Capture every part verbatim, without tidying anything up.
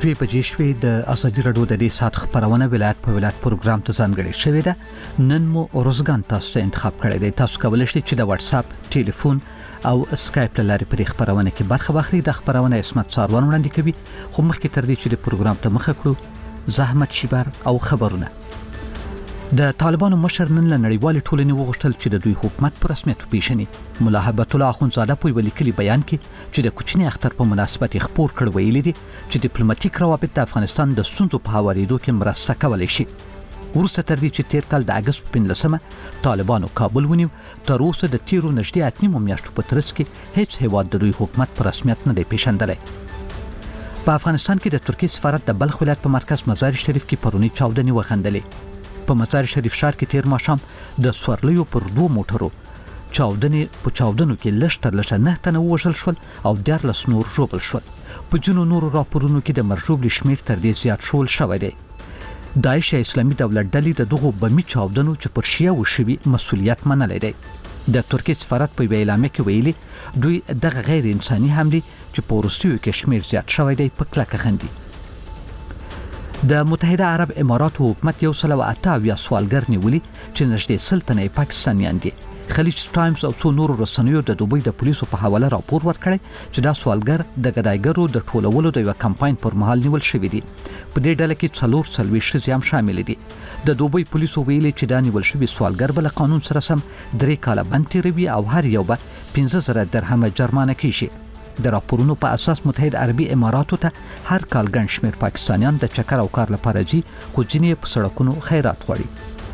دوی بجې شوې د ازادي راډیو د دې سات خبرونه ولایت په ولایت پروګرام ته ځانګړې شوې ده. نن مو روزګان تاسو ته انتخاب کړی دی. تاسو کولی شئ چې د واتس اپ، ټلیفون او سکایپ له لارې په خبرونه کې برخه واخلئ. د خبرونه اسمت څاروان وړاندې کوي، خو مخکې تر دې چې د پروګرام ته مخه کړو زحمت شیبر او خبرونه. د طالبانو مشر نن له نړیوالې ټولنې وغوښتل چې د دوی حکومت په رسمیت وپیژني. ملا هبت الله اخوندزاده په یو لیکلي بیان کې چې د کوچني اختر په مناسبت خبر کړ ویلي دي چې ډیپلوماټیک روابط د افغانستان د ستونزو په هوارېدو کې مرسته کولی شي. وروسته تر دې چې تیر کال د اګست په پنځلسمه طالبانو کابل ونیو، تر اوسه د تیرو نږدې اته نیمو میاشتو په ترڅ کې هیڅ هیواد د دوی حکومت په رسمیت نه دی پیژندلی. په افغانستان کې د ترکیې سفارت د بلخ ولایت په مرکز مزار شریف کې پرونی چاودنې وخندلې. په مزار شریف ښار کې تیر ماښام د سورلیو پر دوه موټرو چاودنې په چاودنو کې لږ تر لږه نه تنه ووژل شول او دیارلس نور ژوبل شول. په ځینو نورو راپورونو کې د مرژوبلي شمېر تر دې زیات شول شوی دی. داعش اسلامي دولت ډلې د دغو بمي چاودنو چې پر شیعه وشوي مسؤلیت منلی دی. د ترکیې سفارت په یوه اعلامیه کې ویلي دوی دغه غیر انساني حملې چې په وروستیو کې شمېر زیات شوی دی په کلکه خندي. د متحده عرب اماراتو حکومت یو سل او اته اویا سوالګر نیولي چې نږدې سل تنه یې پاکستانیان دي. خلیج ټایمز او څو نورو رسنیو د دوبۍ د پولیسو په حواله راپور ورکړی چې دا سوالګر د ګدایګرو د ټولولو د یو کمپاین پر مهال نیول شوي دي. په دې ډله کې څلور څلوېښت ښځې هم شامل دي. د دوبۍ پولیسو ویلي چې دا نیول شوي سوالګر به له قانون سره سم درې کاله بند تیروي او هر یو به پنځه زره درهمه جرمانه کیږي. د راپورونو په اساس متحده عربي اماراتو ته هر کال ګڼ شمېر پاکستانیان د چکر او کار لپاره ځي، خو ځینې په سړکونو خیرات غواړي.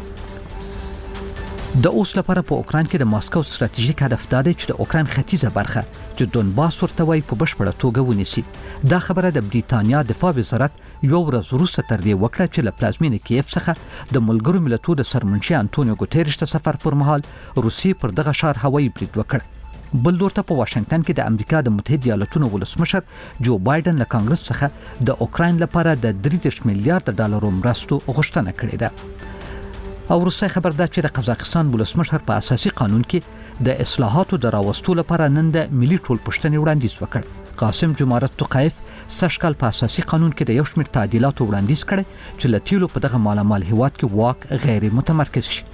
د اوس لپاره په اوکراین کې د ماسکو ستراتیژیک هدف دا دی چې د اوکراین ختیځه برخه چې دونباس ورته وایي په بشپړه توګه ونیسي. دا خبره د بریتانیا دفاع وزارت یو ورځ وروسته تر دې وکړه چې له پلازمینې کیف څخه د ملګرو ملتونو د سرمنشي انټونیو ګوتریش د سفر پر مهال روسیې پر دغه ښار هوایي برید وکړ. بل لورته په واشنگټن کې د امریکا د متحده ایالاتونو ولسمشر جو بایدن له کانګرس څخه د اوکراین لپاره د درې دېرش میلیارډ ډالرو مرستو غوښتنه کړې ده. او وروستی خبر دا چې د قزاقستان ولسمشر په اساسي قانون کې د اصلاحاتو د راوستو لپاره نن د ملي ټولپوښتنې وړاندیز وکړ. قاسم جمارت توقایف سږ کال په اساسي قانون کې د یو شمېر تعدیلاتو وړاندیز کړی چې له تیلو په دغه مالامال هیواد کې واک غیر متمرکز شي.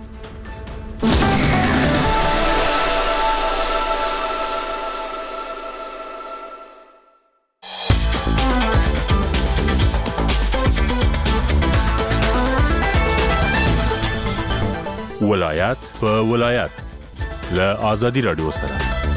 ولایت په ولایت له ازادي راډیو سره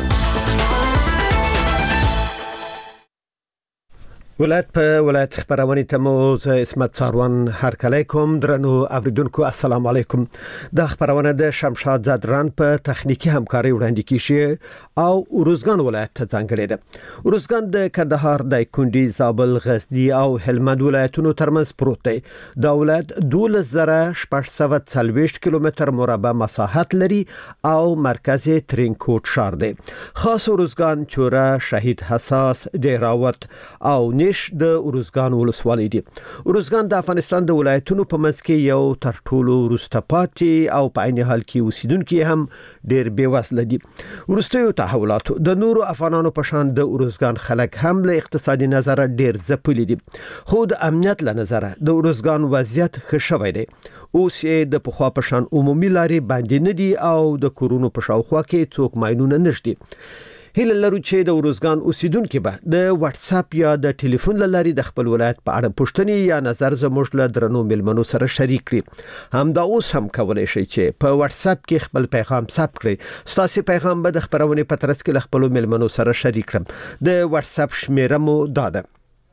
ولایت په ولایت خبرونه ته مو زه اسمت څاروان هرکلی کوم. درنو اوریدونکو السلام علیکم. د خبرونه د شمشاد زدران په تخنیکی همکاري وړاندې کیږي او روزګان ولایت ته ځانګړی ده. روزګان د کندهار، دایکنډي، زابل، غزنی او هلمند ولایتونو ترمنځ پروت دی. دا ولایت دولس زره شپږ سوه څلوېښت کیلومتر مربع مساحت لري او مرکز یې ترینکوټ ښار دی. خاص روزګان، چوره، شهید حساس، ډیراوت او نش د روزګان ولسوالۍ دي. روزګان د افغانستان د ولایتونو په منځ کې یو تر ټولو وروسته پاتې او په عین حال کې اوسیدونکي هم ډېر بې وزله دي. وروستیو تحولاتو د نورو افغانانو په شان د روزګان خلک هم له اقتصادي نظره ډېر ځپلي دي، خو د امنیت له نظره د روزګان وضعیت ښه شوی دی. اوس یې د پخوا په شان عمومي لارې باندې نه دي او د کورونو په شاوخوا کې څوک ماینونه نشدي. هیله لرو چې د روزګان اوسیدونکو به د واتس اپ یا د ټلیفون لارې د خپل ولایت په اړه پوښتنې یا نظر زموږ له درنو ملمنو سره شریک کړي. همدا اوس هم کولای شي چې په واتس اپ کې خپل پیغام ثبت کړئ. ستاسو پیغام به د خبرونه په ترڅ کې له خپل ملمنو سره شریک کړم. د واتس اپ شمیره مو دا ده: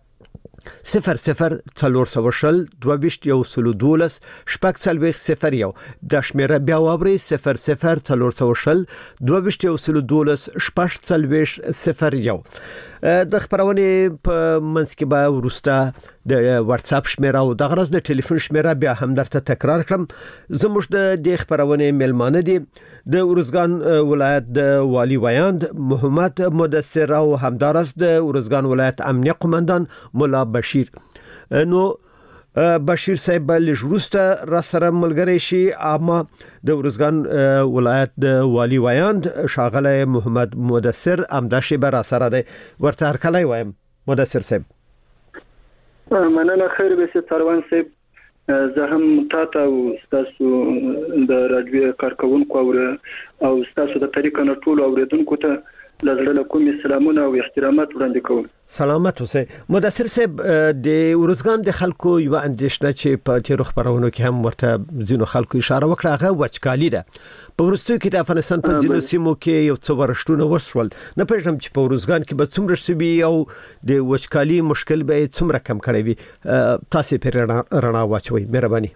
صفر صفر څلور سوه شل دوه ویشت یو سلو دولس شپږ څلوېښت صفر یو. د شمیره بیا واورئ: صفر صفر څلور سوه شل دوه ویشت یو سلو دولس شپږ څلوېښت صفر یو. د خبرونه په منځ کې به وروسته د واتس اپ شمیره او د غرض د ټلیفون شمیره بیا هم درته تکرار کړم. زموږ د دې خبرونه ملمانه دي د روزګان ولایت د والی ویاند محمد مدثر او همدارس د روزګان ولایت امنیه قومندان مولا بشیر. نو بشیر صاحب لږوسته را سره ملګری شي، اما د روزګان ولایت د والی ویاند شاغله محمد مدثر امدا شی بر سره ده ورته هرکلی وایم. مدثر صاحب مننه خیر به سي څاروان صاحب زه هم تاسو او تاسو د رادیو کارکونکو او تاسو د طریقه نه ټول اوریدونکو ته لزړه کوم سلامونه او احترامات وړاندې کوم. سلامت اوسئ. مدثر صاحب د ورزګان د خلکو یو اندېښنه چې په تیرو خبرونو کې هم ورته ځینو خلکو اشاره وکړه هغه وچکالي ده. په ورستو کې د افغانستان په ځینو سیمو کې یو څو ورشتونه وشول. نه پېژنم چې په ورزګان کې به څومره شوي او د وچکالي مشکل به څومره کم کړی وي. تاسو په رڼا واچوي مهرباني.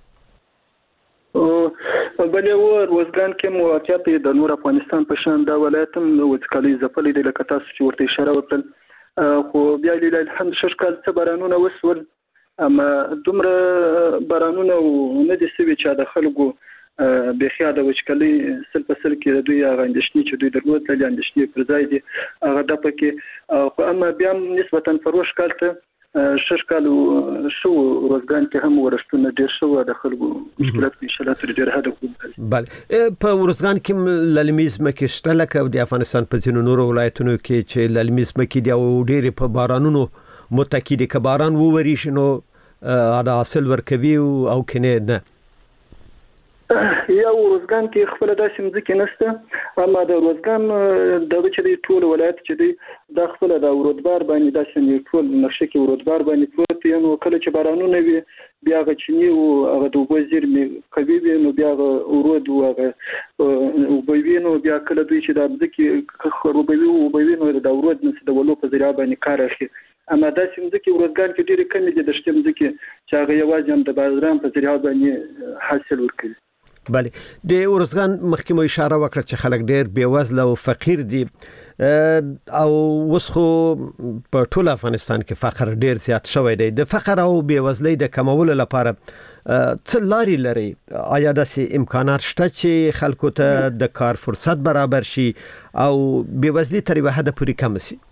بلې ور وزګان کې موقعیت د نور افغانستان په شان د ولایتم وچکالي زپلې د لکه تاسو چې ورته اشاره وکړل خو بیا لیل الحمد شش کال څه بارانونه وسول اما دومره بارانونه نه دي سوي چې د خلکو بخیا د وچکالي سل په سل کې دوی هغه اندېښنې چې دوی درلود د اندېښنې پر ځای دي هغه د پکې خو اما بیا نسبتا فروش کال ته شش کال شو روزګان کې هم ورشتونه ډیر شو د خلکو مشکلات ان شاء الله تر ډیر حد کوم. بله په ورزګان کې للمیز مکه شته لکه د افغانستان په ځینو نورو ولایتونو کې چې للمیز مکه دی او ډیر په بارانونو متکی دي که باران ووري شنو دا حاصل ورکوي او کنه نه. یا ورزګان کې خپل داسې مځکه نشته اما د ورزګان د چې ټول ولایت چې دی د خپل د ورودبار باندې داسې ټول نقشه کې ورودبار باندې پروت یو کله چې بارانونه وي بیا غچنی او هغه د وزیر می کوي نو بیا ورود او هغه وبوینو بیا کله دوی چې د مځکه خروبوي او وبوینو د ورود نس د ولو په ذریعہ باندې کار اخلي اما داسې مځکه ورزګان کې ډېر کم دي د شته مځکه چې هغه یوازې هم د بازارام په ذریعہ باندې حاصل ورکړي. بله د ورزګان مخکې مو اشاره وکړه چې خلک ډېر بیوزله او فقیر دي او اوس خو په ټول افغانستان کې فقر ډېر زیات شوی دی. د فقر او بیوزلۍ د کمولو لپاره څه لارې لري؟ آیا داسې امکانات شته چې خلکو ته د کار فرصت برابر شي او بیوزلي تر یوه حده پورې کم شي؟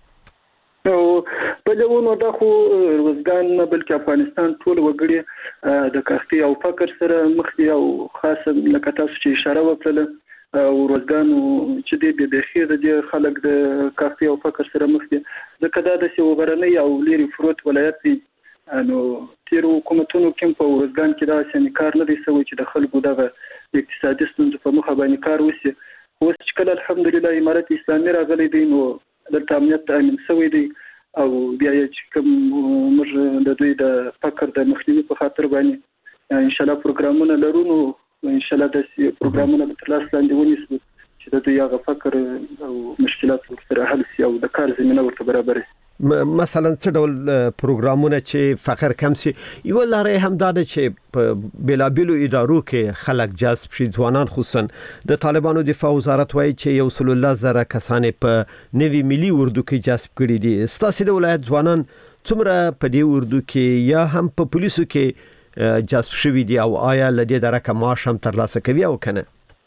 په لونو د خو روزګان نه بلکې افغانستان ټول وګړي د کښتۍ او فقر سره مخ دي او خاصه لکه تاسو چې اشاره وکړه او روزګان چې دی به خیر دي خلک د کښتۍ او فقر سره مخ دي ځکه دا د سیوبرنۍ او لری فروت ولایت دي نو تیر حکومتونو کې په روزګان کې دا څنګه کار نه دی سوی چې د خلکو دغه اقتصادي ستونزې په مخ باندې کار وشي. اوس چې کله الحمدلله امارت اسلامي راغلی دی نو د امنیت تامین شوی دی او بیا چې کوم موږ د دوی د فقر د مخنیوي په خاطر باندې ان شاء الله پروګرامونه لرو نو ان شاء الله د پروګرامونه په تر لاس لاندې ونیسو چې د دوی هغه فقر او مشکلات ورسره حل شي او د کار زمينه ورته برابر شي. مثلا څه ډول پروګرامونه چې فقر کم شي؟ یو لارې هم دا ده چې په بلابلو ادارو کې خلک جذب شي ځوانان خصوصا د طالبانو دفاع وزارت وایي چې یو سل الله زره کسان په نوي ملي اردو کې جذب کړي دي. ستاسو د ولایت ځوانان څومره په دې اردو کې یا هم په پولیسو کې جذب شوي دي او آیا لدې درکه معاش هم ترلاسه کوي او کنه؟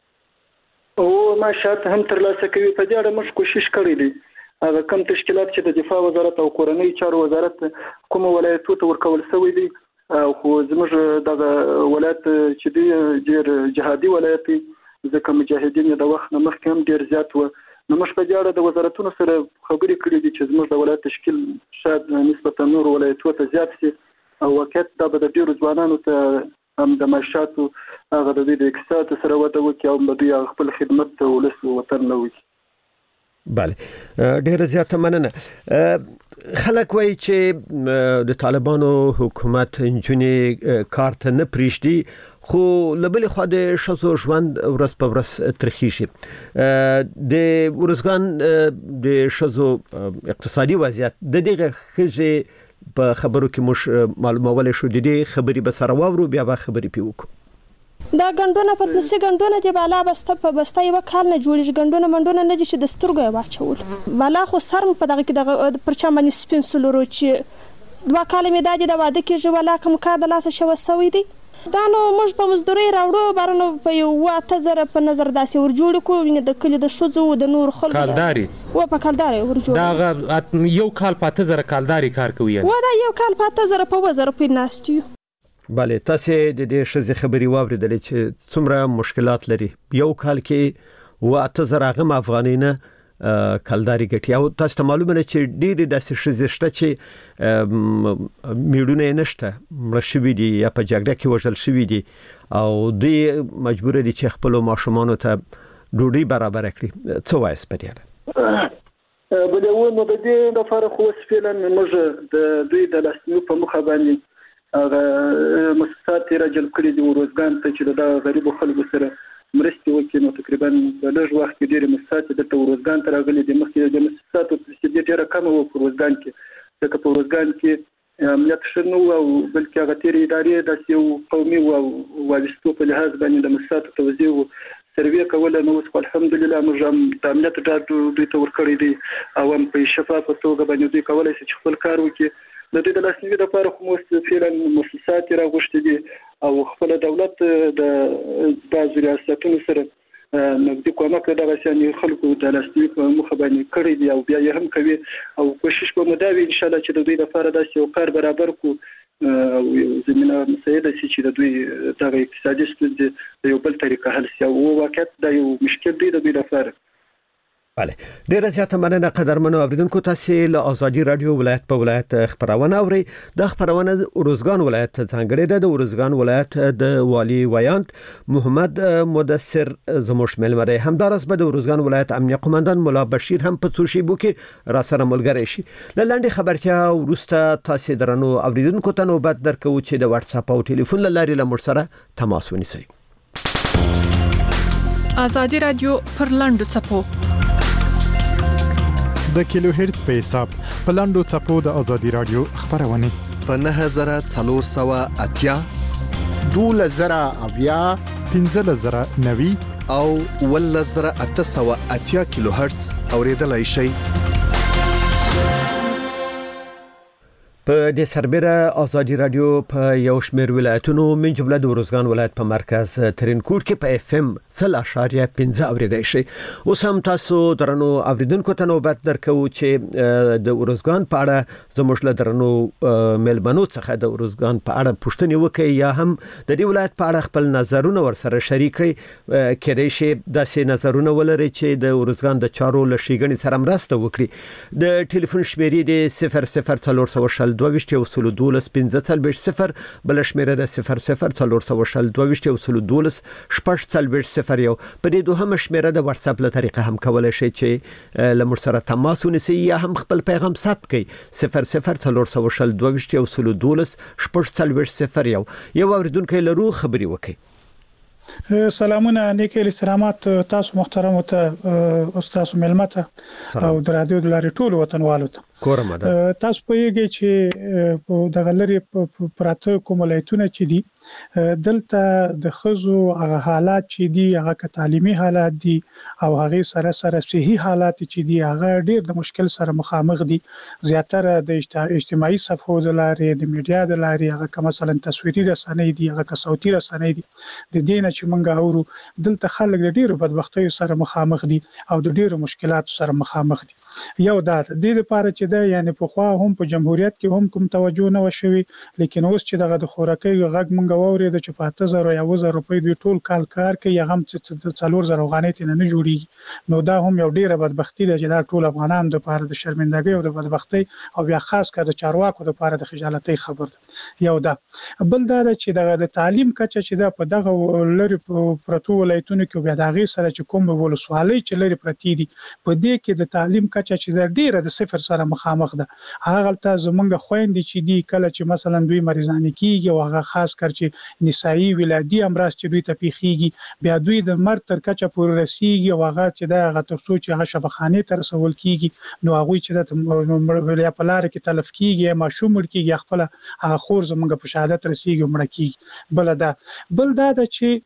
او معاشات هم ترلاسه کوي. په دې اړه موږ کوشش کړی دی هغه کم تشکیلات چې د دفاع وزارت او کورنۍ چارو وزارت کوم ولایتو ته ورکول شوی دی خو زموږ د ولایت چې دی ډېر جهادي ولایت دی ځکه مجاهدین د وخت نه مخکې هم ډېر زیات و نو موږ په دې اړه د وزارتونو سره خبرې کړې دي چې زموږ د ولایت تشکیل شاید نسبتا نور ولایتو ته زیات شي او واقعیت دا به د ډېرو ځوانانو ته هم د معاشاتو هغه د دوی د اقتصاد سره وده وکړي او د دوی خپل خدمت ته ولس وطن نه وکړي. بله ډیره زیاته مننه. خلک وایي چې د طالبانو حکومت انجونې کار ته نه پریږدي خو لبلې خو د شذو ژوند ورځ په ورځ ترخی شي. د ورزګان د شذو اقتصادي وضعیت د دغه خځې په خبرو کې مش معلومول شو د دې خبري به سره واورو بیا به خبري پیوکو. دا غندونه په دسي غندونه دی بالا بسته په بسته یو کال نه جوړیږي غندونه منډونه نه دي چې د سترګو واچول بالا خو سرم په دغه کې د پرچا باندې سپین سلورو چې دوا کال می دادي د واده کې جو ولا کوم کار د لاس شو سوي دي دا نو موږ په مزدوري راوړو بارنو په یو واته زره په نظر داسې ور جوړ کو د کلی د شوزو د نور خلک کالداري و په کالداري ور جوړ دا یو کال پاته زره کالداري کار کوي و دا یو کال پاته زره په وزر په ناستیو. بله تاسو د دې شذې خبري واوریدلې چې څومره مشکلات لري. یو کال کې و اته زره غم افغاني نه کلداري ګټي او تاسو ته معلومه نه چې ډېری داسې شزشته چې میړونه نشته مړ شوی دي یا په جګړه کې وژل شوی دي او دوی مجبور دي چې خپل ماشومان ته ډوډۍ برابر کړي. څه وایي سپریاله؟ بل یو نو د دې لپاره خو فعلا موږ د دوی د لاسنیو په مخه باندې هغه مؤسسات راجل کړي دي ورزګان ته چې د غریبو خلکو سره مرستې وکړي. نو تقریبا په لږ وخت کې ډېرې مؤسسات د ورزګان ته راغلي دي. مخکې د مؤسساتو په ډېره کمه وه په ورزګان کې، ځکه په ورزګان کې امنیت ښه نه و او بلکې هغه تېرې ادارې داسې یو قومي و او وابستو په لحاظ باندې د مؤسساتو توزیع و سروې کوله. نو اوس الحمدلله موږ هم د امنیت ډاډ دوی ته ورکړی دی او هم په شفافه توګه باندې دوی کولی شي چې خپل کار وکړي. د دې د لاسنیوي لپاره خو موږ فعلا مؤسسات راغوښتي دي او خپل دولت د بعضو ریاستونو سره نقدي کومک دغه شان خلکو د لاسنیوي په مخه باندې کړی دی او بیا یې هم کوي او کوشش کوو دا وي ان شاء الله چې د دوی لپاره داسې یو کار برابر کړو او زمينه مساعده شي چې د دوی دغه اقتصادي ستونزې د یو بل طریقه حل شي او واقعیت دا یو مشکل دی د دوی لپاره. بله ډیره زیاته مننه قدرمنو اوریدونکو. تاسو له ازادي رادیو ولایت په ولایت خبرونه اوري. د خبرونه ورزګان ولایت څنګه ده د ورزګان ولایت د والی ویانت محمد مدثر زموش ملمره همدارس به د ورزګان ولایت امنیه قومندان مولا بشیر هم په څو شی بو کې را سره ملګری شي. لاندې خبرتیا ورسته تاسو درنو اوریدونکو ته نوبت درکو چې د واتس اپ او ټلیفون لاري له مر سره تماس ونیسئ. ازادي رادیو پر لاندو چپو د کیلو هرتز په حساب په لاندو چپو د ازادي رادیو خبرونه په نه زره څلور سوه اتیا دوه زره اویا پنځه زره نوي او ول زره اته سوه اتیا کیلو هرتز اوریدلای شي. په د سربېره ازادي رادیو په یو شمېر ولایتونو من جمله د ورزګان ولایت په مرکز ترینکوټ کې په اف ام صفر اشاریه پنځه اوریدای شي. اوس هم تاسو درنو اوریدونکو ته نوبت درکو چې د ورزګان په اړه زموږ له درنو ملمنو څخه د ورزګان په اړه پوښتنې وکړي یا هم د دې ولایت په اړه خپل نظرونه ورسره شریک کړي. کېدای شي داسې نظرونه ولري چې د ورزګان د چارو له ښېګڼې سره مرسته وکړي. د ټلیفون شمیرې د صفر صفر څلور سوه شل دوه اصول دولس پنځه څلوېښت صفر بل شمیره د صفر صفر څلور سوه شل دوه اصول دولس شپږ څلوېښت صفر یو. په دې دوهمه شمیره د واتس اپ له طریقه هم کولای شئ چې له موږ سره تماس ونیسئ یا هم خپل پیغام ثبت کړئ. صفر صفر څلور سوه شل دوه اصول دولس شپږ څلوېښت صفر یو. یو اوریدونکو لرو خبري وکړي. سلامونه نیکه احترامات تاسو محترم ته استاد ملمته او د رادیو د لارې ټول وطنوالو ته کورمه ده. تاسو په یوه چې په دغه لري پراته کومولایتونه چې دي دلته د خزو هغه حالات چې دي هغه تعلیمي حالات دي او هغه سره سره صحي حالات چې دي هغه ډیر د مشکل سره مخامخ دي. زیاتره د اجتماعي صفحو د لارې د میډیا د لارې هغه کوم مثلا تصویري رسنۍ دي هغه صوتي رسنۍ دي د دې نه چې مونږ اورو دلته خلک د ډیرو بدبختیو سره مخامخ دي او د ډیرو مشکلاتو سره مخامخ دي. یو دا د دې لپاره چې دا یعنی په خوا هم په جمهوریت کې هم کوم توجه نه وشوي لیکن اوس چې دغه د خوراکي غږ مونږ ووري د چپاته زره یا وزره روپۍ دوی ټول کال کار کوي هم چې څلور زره غانې نه نه جوړي نو دا هم یو ډیره بدبختی ده چې دا ټول افغانان د لپاره د شرمندګۍ او د بدبختی او بیا خاص کر د چارواکو د لپاره د خجالتۍ خبر ده. یو دا بل دا چې دغه د تعلیم کچه چې دا په دغه لری پروتو ولایتونو کې بیا دغه سره چې کوم ولسوالۍ چې لري پرتی دي په دې کې د تعلیم کچه چې د ډیره د صفر سره مخامخ ده. هغه ته زمونږ خويندې چې دي کله چې مثلا دوی مریضان کیږي او هغه خاص کر چې نسایي ولادي امراض چې دوی ته پیخیږي بیا دوی د مرګ تر کچه پورې رسیږي او هغه چې د هغه تر څو چې هغه شفاخانه تر رسول کیږي نو هغه چې د یا په لار کې تلف کیږي ماشوم مړ کیږي خپل هغه خور زمونږ په شهادت رسیږي مړ کیږي. بل دا بل دا چې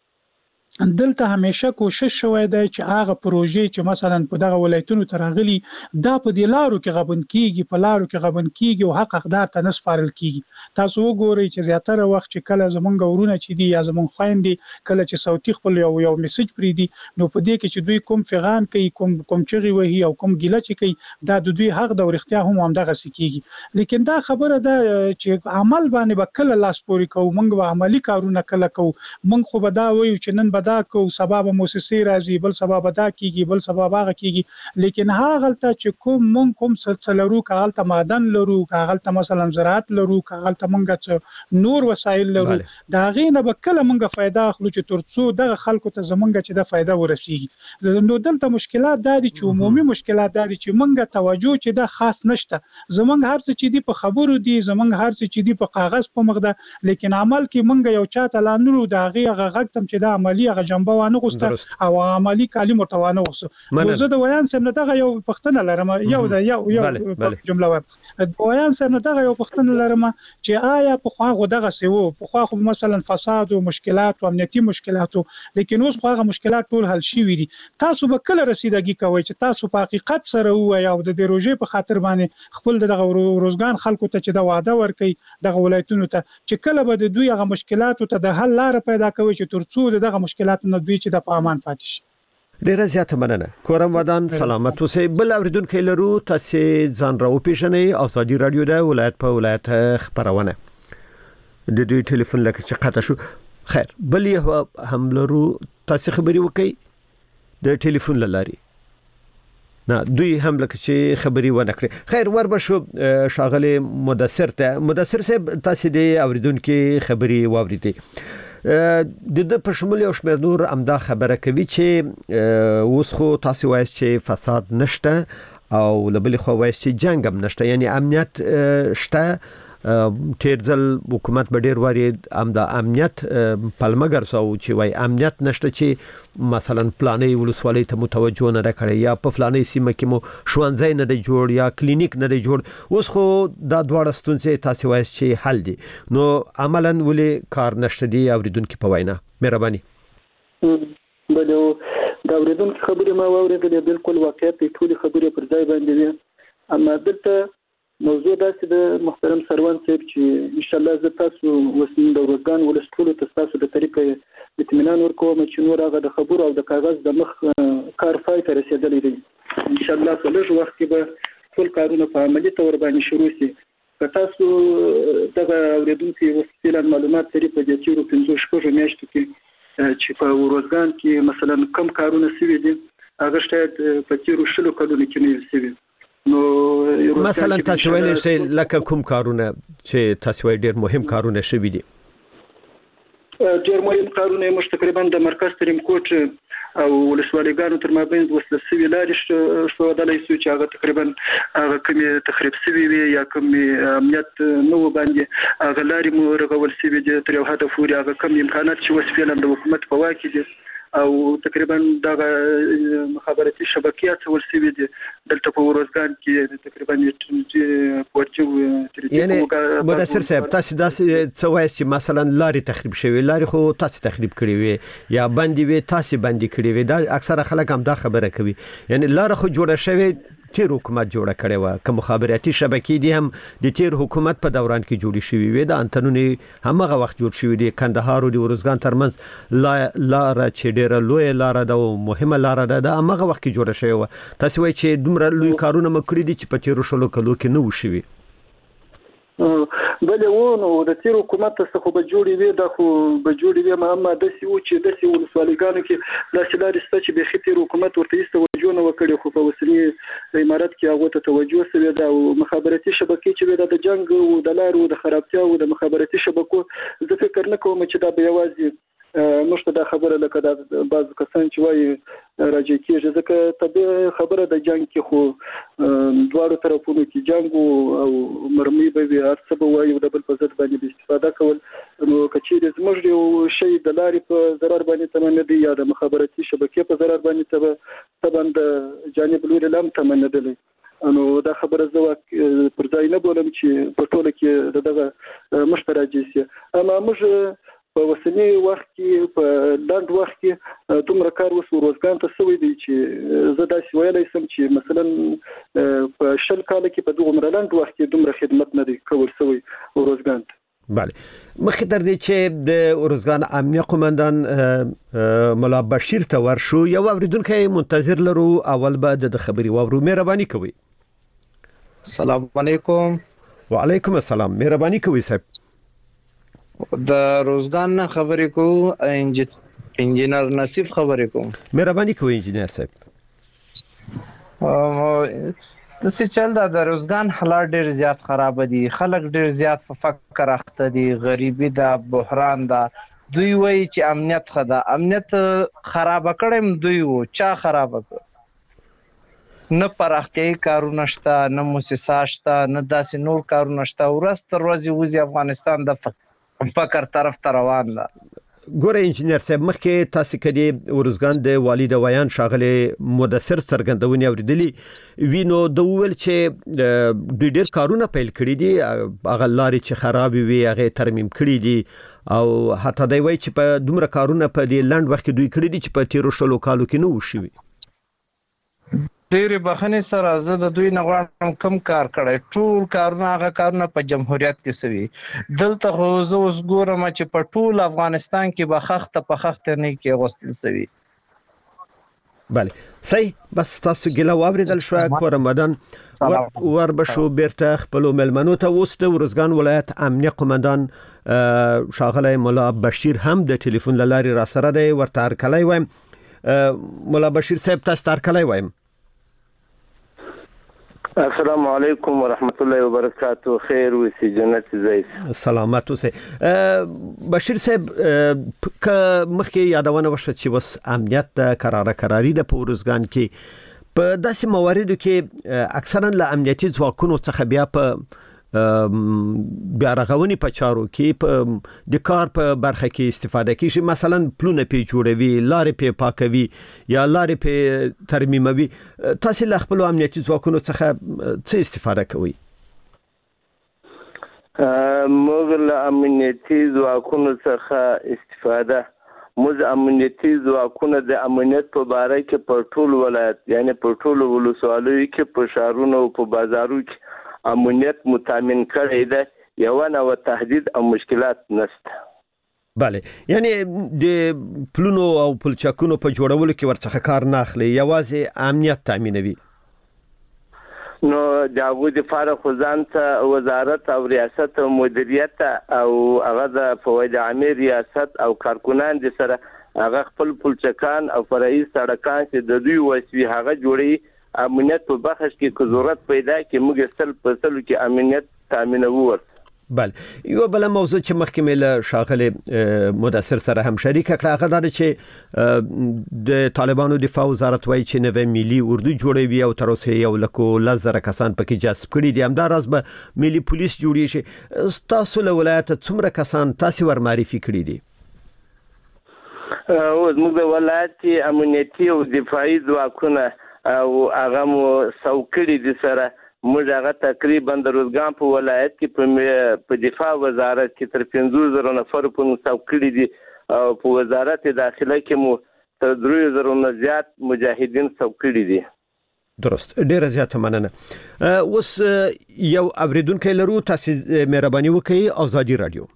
دلته همیشه کوشش شوی دی چې هغه پروژې چې مثلا په دغه ولایتونو ترغلي دا په د لارو کې غبن کیږي په لارو کې غبن کیږي او حق حقدار ته نسپارل کیږي. تاسو وګورئ چې زیاتره وخت چې کله زمونږ ورونه چې دي یا زمونږ خويندې کله چې صوتي خپل یو یو میسج پری دي نو په دې کې چې دوی کوم فغان کوي کوم کوم چغي وهي او کوم ګیله چې کوي دا د دوی حق د ورختیا هم هم دغه سکیږي. لیکن دا خبره ده چې عمل باندې به کله لاس پوري کوو مونږ به عملی کارونه کله کوو مونږ خو به دا وایو چې نن دا کو سبب موسسې راځي بل سبب دا کیږي بل سبب هغه کیږي لیکن هغه ته چې کوم مونږ کوم سلسلرو کاغل ته معدن لرو کاغل ته مثلا زراعت لرو کاغل ته مونږ نور وسایل لرو دا غینه به کله مونږه فائدہ اخلو چې ترڅو دغه خلکو ته زمونږ چې د فائدہ ورسیږي نو دلته مشکلات دا دي چې عمومي مشکلات دا دي چې مونږه توجه چې دا خاص نشته زمونږ هر څه چې دی په خبرو دي زمونږ هر څه چې دی په کاغذ په مخ ده لیکن عمل کې مونږ یو چاته لانو دا غي غغتم چې دا عملی غ جنبه وانه غوسته او عملی کالی متوانه غوسته نو زه د ویان سم نه دغه یو پښتنه لرم یو دا یو یو جمله وایم د ویان سم نه دغه یو پښتنه لرم چې آیا په خو غدغه سیو په خو مثلا فساد او مشکلات او امنیتي مشکلات لیکن اوس خو مشکلات ټول حل شي وي تاسو به کله رسیدګي کوي چې تاسو په حقیقت سره وایي او د پروژې په خاطر باندې خپل دغه روزګان خلکو ته چې دا وعده ورکړي دغه ولایتونو ته چې کله به د دوی هغه مشکلاتو ته د حل لار پیدا کوي چې ترڅو دغه مشکلات نه دوی چې د پامان پاتې شي ډیره زیاته مننه کورم ودان سلامت اوسئ بل اوریدونکو لرو تاسو ځان راو پیژنئ ازادي رادیو د ولایت په ولایت خبرونه د دوی ټلیفون لکه چې قطع شو خیر بل یو هم لرو تاسو خبري وکي د ټلیفون لاري نه دوی هم لکه چې خبري ونه کړې خیر ور بشو شاغله مدثر ته مدثر صاحب تاسو د اوریدونکو خبري واوریدي د د په شمول یو شمېر نور امدا خبره کوي چې اوس خو تاسو وایي چې فساد نشته او لبل خو وایي چې جنگ هم نشته یعنی امنیت شته تیرځل حکومت به ډیر وری امدا امنیت پلمګر سو چې وای امنیت نشته چې مثلا پلانې ولسوالۍ ته متوجه نه راکړي یا په فلانې سیمه کې مو شوانځای نه دی جوړ یا کلینیک نه دی جوړ اوس خو دا دواړه ستونزې تاسو وایي چې حل دي نو عملاً ولې کار نشته دی اوریدونکو په وینا مهرباني بلو دا اوریدونکو خبرې ما واورېدلې بالکل واقعیت ټول خبرې پر ځای باندې دي اما دلته موضوع داسې د محترم سروان صاحب چې ان شاء الله زه تاسو وسیم د روزګان ولستولو تاسو د طریقې اطمینان ورکوم چې نور هغه د خبرو او د کاغذ د مخ کار پای ته رسیدلی دی ان شاء الله په لږ وخت کې به ټول کارونه په عملي تور باندې شروع شي که تاسو دغه اوریدونکو وسیله معلومات لري په دې تیرو پنځه شپږ میاشتو کې چې په روزګان کې مثلا کم کارونه سوي دي هغه شاید په تیرو شلو کلونو کې نه سوي نو مثلا تاسو ویل چې لکه کوم کارونه چې تاسو ویل ډیر مهم کارونه شوي دي ډیر مهم کارونه مش تقریبا د مرکز تریم کوټ او ولسوالیګانو تر مابین وسله سوي لارې شو دلای سو چې هغه تقریبا هغه کمی تخریب سوي وي یا کمی امنیت نو باندې هغه لارې مو رغول سوي دي تر یو هدف وري هغه کم امکانات چې وسفیل د حکومت په واکې دي او تقریبا دغه مخابراتي شبکې څول سوي دي دلته په روزګان کې تقریبا ورچو یعنی مدثر صاحب تاسو داسې څه وایي چې مثلا لارې تخریب شوی لارې خو تاسو تخریب کړی وي یا باندې وي تاسو باندې کړی وي دا اکثره خلک هم دا خبره کوي یعنی لار خو جوړه شوی تیر حکومت جوړه کړې و کوم مخابراتي شبکې دي هم د تیر حکومت په دوران کې جوړې شوې وي د انټنونی همغه وخت جوړ شوې دي کندهار او د روزګان ترمنځ لار چې ډیره لوی لار ده او مهمه لار ده د همغه وخت کې جوړه شوې و تاسو وایي چې دومره لوی کارونه مکړي دي چې په تیر شلو کلو کې نه وشوي بل ونه د تیر حکومت څخه به جوړې وي د خو به جوړې وي مهمه د سی او چې د سی ولسوالیګانو کې د سلاري ست چې به خطر حکومت ورته توجه نه وکړي خو په وسیلې امارات کې هغه ته توجه سوي دا او مخابراتي شبکې چې د جنگ او د لارو د خرابتیا او د مخابراتي شبکو زه فکر نه کوم چې دا به یوازې مشته دا خبره لکه د بعض کسان چې وایي راځي کېږي ځکه طبيعي خبره د جنگ کې خو دواړو طرفونو کې جنگ او مرمي به وي ارڅ به وایي د بل په ضد باندې استفاده کول نو کچېر زموږ یو شی د لارې په ضرر باندې تمنه دي یا د مخابراتي شبکې په ضرر باندې طبعا د جانب لوري لم تمنه دي نو دا خبره زه پر ځای نه بولم چې په ټوله کې دغه مشترک شي اما موږ په وسنی وخت کې په لاند وخت کې دومره کار وسو روزګان ته سوي دي چې زه داسې ویلای سم چې مثلا په شل کال کې په دومره لاند وخت کې دومره خدمت نه دی کول سوي روزګان ته بله مخکې تر دې چې د روزګان امنیه قومندان مولا بشیر ته ورشو یو اوریدونکو منتظر لرو اول به د خبري واورو مهرباني کوي السلام علیکم وعلیکم السلام مهرباني کوي صاحب د روزګان خبرې کو انجینر نصیب خبرې کوم. مهرباني کوئ انجینر صاحب. د څه چل دا د روزګان حالات ډیر زیات خراب دي، خلک ډیر زیات په فقر اخته دي، غریبي دا، بحران دا. دوی وایي چې امنیت خدا امنیت خراب کړم، دوی و چا خراب کړ؟ نه پراختیايي کارونه شته، نه موسسات شته، نه داسې نور کارونه شته. ورځ تر ورځې وځي افغانستان د فقر طرف ته روان ده. ګوره انجینر صاحب، مخکې تاسو کدي ورزګان د والي د ویان شاغله مدثر څرګندونې اوریدلې وینو د ویل چې د ډېر کارونه پیل کړی دي، هغه لارې چې خراب وي هغه ترمیم کړی دي، او حتی دوی وایي چې په دومره کارونه په دې لند وخت کې دوی کړی دي چې په تیرو شلو کالو کې نه وشوي. ډېر بخنه سره زه د دوی نه غواړم کم کار کړی، ټول کارونه هغه کارونه په جمهوریت کې سوي. دلته خو زه اوس ګورم چې په ټول افغانستان کې به خخته په خخته نه کې غوستل سوي. بله صحیح. بس تاسو ګله واوریدل شو کور مدن ور بشو بیرته خپل ملمنو ته وست. ورزګان ولایت امنیه قومندان شاغله مولا بشیر هم د ټلیفون لاري را سره دی، ورته ارکلای وایم. مولا بشیر صاحب تاسو ارکلای وایم. السلام علیکم ورحمت الله وبرکاتہ. خیر وسی جنت زیس. سلامات اوسه. بشیر صاحب ک مخکې یادونه وشته چې وس امنیت قرار قراری د پورزګان کې په داسې مواردو کې اکثرا له امنیتي ځواکونو څخه بیا په بیا رغونی په چارو کې په د کار په برخه کې استفاده کیږي. مثلا پلونه پی جوړوي، لارې پی پاکوي یا لارې پی ترمیموي. تاسو له خپل امنیتي ځواکونو څخه څه استفاده کوئ؟ موږ له امنیتي ځواکونو څخه استفاده موږ امنیتي ځواکونه د امنیت په باره کې په ټول ولایت یعنی په ټول ولسوالیو کې په شهرونو او په بازارو کې امنیت متامن کړی دی. یو نه و تهدید او مشکلات نشته. بله، یعنی د پلونو او پلچکونو په جوړولو کې ورڅخه کار نه اخلي، یوازې امنیت تامینوي. نو د هغوی دپاره خو ځان ته وزارت او ریاست او مدیریت او هغه د فواید عامې ریاست او کارکنان دي سره هغه خپل پلچکان او فرعي سړکان چې د دوی وسوي هغه جوړي. امنیت په بخش کې که ضرورت پیدا کې موږ سل په سلو کې امنیت تامینوو. بله، یو بل موضوع چې مخکې مې له شاغله مدثر سره هم شریک کړه هغه دا چې د طالبانو دفاع وزارت وایي چې نوې ملي اردو جوړوي او تر اوسه یو لکو لزر کسان پکې جذب کړي دي. همداراز به ملي پولیس جوړی شي. تاسو له ولایت څومره کسان تاسو ور معرفي کړي دي؟ او موږ د ولایت امنیتي او دفاعي ځواکونه او هغه مو څوکړي دي سره موږ هغه تقریبا د روزګان په ولایت کې په دفاع وزارت کې تر پنځوس زره نفر په څوکړي دي او په وزارت داخله کې مو تر درې زره نه زیات مجاهدین څوکړي دي. درست، ډیره زیاته مننه. اوس یو اوریدونکو لرو، تاسو مهرباني وکړئ ازادي رادیو.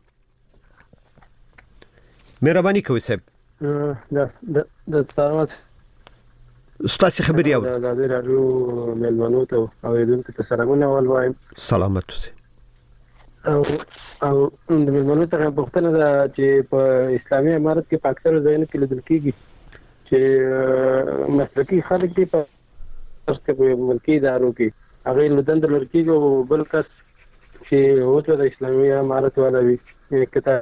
مهرباني کوئ صاحب. د د د ثروت ستاسو خبري او د رادیو ملمنو ته اوریدونکو ته سلامونه وایم. سلامت اوسئ. او او د ملمنو ته پوښتنه ده چې په اسلامي امارت کې په اکثر ځایونو کې لیدل کېږي چې مسلکي خلک دي په ملکي ادارو کې هغه لدند لړکیږي او بل کس چې اوس د اسلامي امارت والا وي کته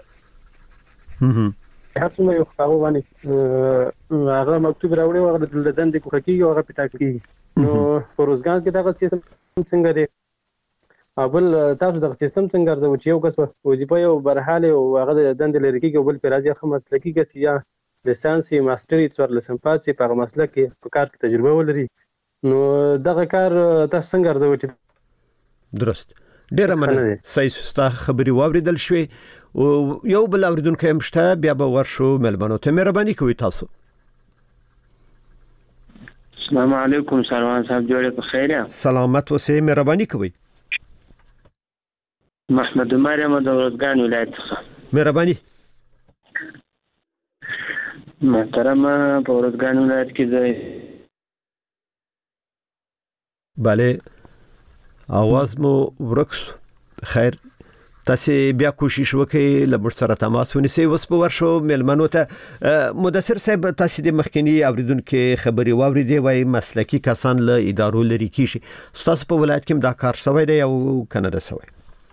هر څومره یو خبره باندې هغه مکتوب راوړي او هغه د دندې کوخه کېږي او هغه پټا کېږي. نو په روزګان کې دغه سیستم څنګه دی؟ بل تاسو دغه سیستم څنګه ارزو چې یو کس وظیفه یو برحاله او هغه د دندې لري کېږي او بل پر راځي خو مسلکي کس یا لیسانس ماستری څور لیسانس پاسي په مسلک کې په کار کې تجربه ولري. نو دغه کار تاسو څنګه ارزو چې درست؟ ډیره مننه. صحیح ستاسو خبري واوریدل شوې او یو بل اوریدونکو هم شته، بیا به ورشو ملمنو ته. مهرباني کوئ تاسو. السلام علیکم سروان صاحب، جوړه په خیر یم. سلامت اوسئ. مهرباني کوئ. محمد عمر یم د ورزګان ولایت څخه. مهرباني. محترم په ورزګان ولایت کې ځای بله آواز مو ورکس. خیر تاسو بیا کوشش وکړئ لمر سره تماس ونیسئ. اوس په ورشو ملمنو ته مدثر صاحب تاسو د مخکنی اوریدونکو خبري واوریدي وای مسلکی کسان له ادارو لري کیږي. تاسو په ولایت کې دا کار شوی دی او کنه دا شوی؟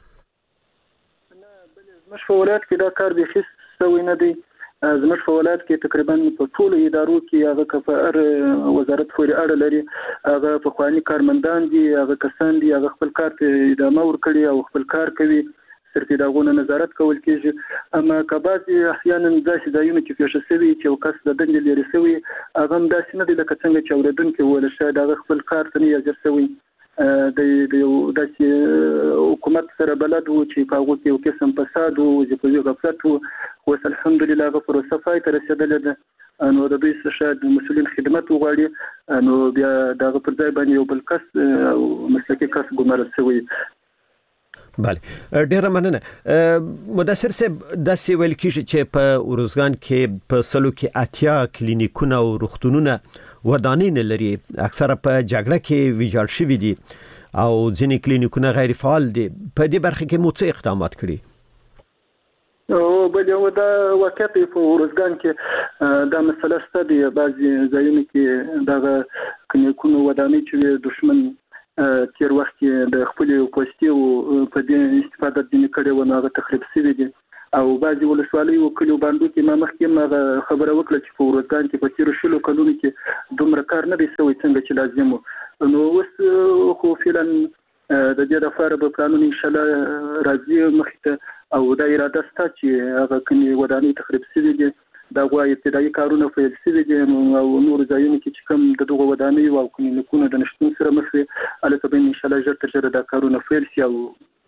زموږ په ولایت کې دا کار به هیڅ شوی نه دی. زموږ په ولایت کې تقریبا په ټولو ادارو کې هغه کفار وزارت پورې اړه لري، هغه په خواني کارمندان دي، هغه کسان دي هغه خپل کار ته ادامه ورکړي او خپل کار کوي، صرف داغونه نظارت کول کیږي. اما کبازي احيانا داسې ځایونه کې پیښه شوی چې یو کس د دندې لري شوی هغه هم داسې نه دی لکه څنګه چې اوریدونکو ولا شاید هغه خپل کار ته نه یې شوی د یو داسې حکومت سره بلد وو چې په هغه کې یو قسم فساد وو چې په یو غفلت وو. خو الحمدلله هغه پروسه پای ته رسیدلې ده، نو د دوی څخه شاید مسؤلین خدمت وغواړي، نو بیا دغه پر ځای باندې یو بل کس او مسلکي کس ګمارل شوی. بله ډیره مننه. مدثر صاحب د سیول کې چې په اورزګان کې په سلو کې اتیا کلینیکونه او روغتونونه ودانین لري، اکثره په جګړه کې ویجاړ شوي دي او ځینې کلینیکونه غیر فعال دي. په دې برخه کې مو څه اقدامات کړي؟ او بل یو دا واقعیت په اورزګان کې دا مسله شته دی. بعضي ځایونو کې دغه کلینیکونه ودانې چې دشمن تیر وخت کې د خپل پوسټي او په دې استفاده د نکړې ونه هغه تخریب شوی دي او بعضي ولسوالۍ او کلیو باندې کې ما مخکې ما خبره وکړه چې په اورزګان کې په تیر شلو کلونو کې دومره کار نه دی شوی څنګه چې لازم و. نو اوس خو فعلا د دې لپاره به قانون ان شاء الله راځي مخته او دا اراده ستا چې هغه کني ودانۍ تخریب شوی دي دا غواړي ابتدایي کارونه پیل شوي دي او نور ځایونه کې چې کوم د دغه ودانۍ او کلینیکونو د نشټون سره مخ وي البته به ان شاء الله ژر تر ژره دا کارونه پیل شي. او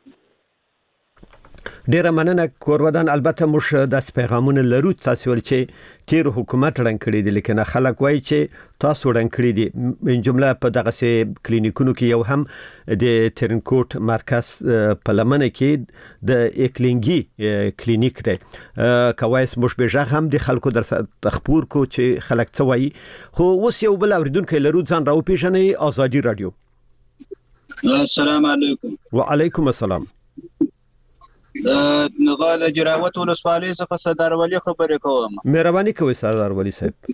ډیره مننه کورودان. البته موږ د پیغامونه لرو تاسو ول چې تیر حکومت رنګ کړی دي، لیکن خلک وایي چې تاسو رنګ کړی دي. من جمله په دغه سي کلینیکونو کې یو هم د ترنکوټ مرکز په لمنه کې د اکلینګي کلینیک دی. کوایس موږ به ځخ هم د خلکو در تخپور کو چې خلک څه وایي. خو اوس یو بل اوریدونکو لرو ځان راو پیژنې ازادي رادیو. السلام علیکم. وعلیکم السلام. د نغاله جراوت ولسوالۍ څخه سردار ولی خبرې کوم. مهرباني کوئ سردار ولی صاحب.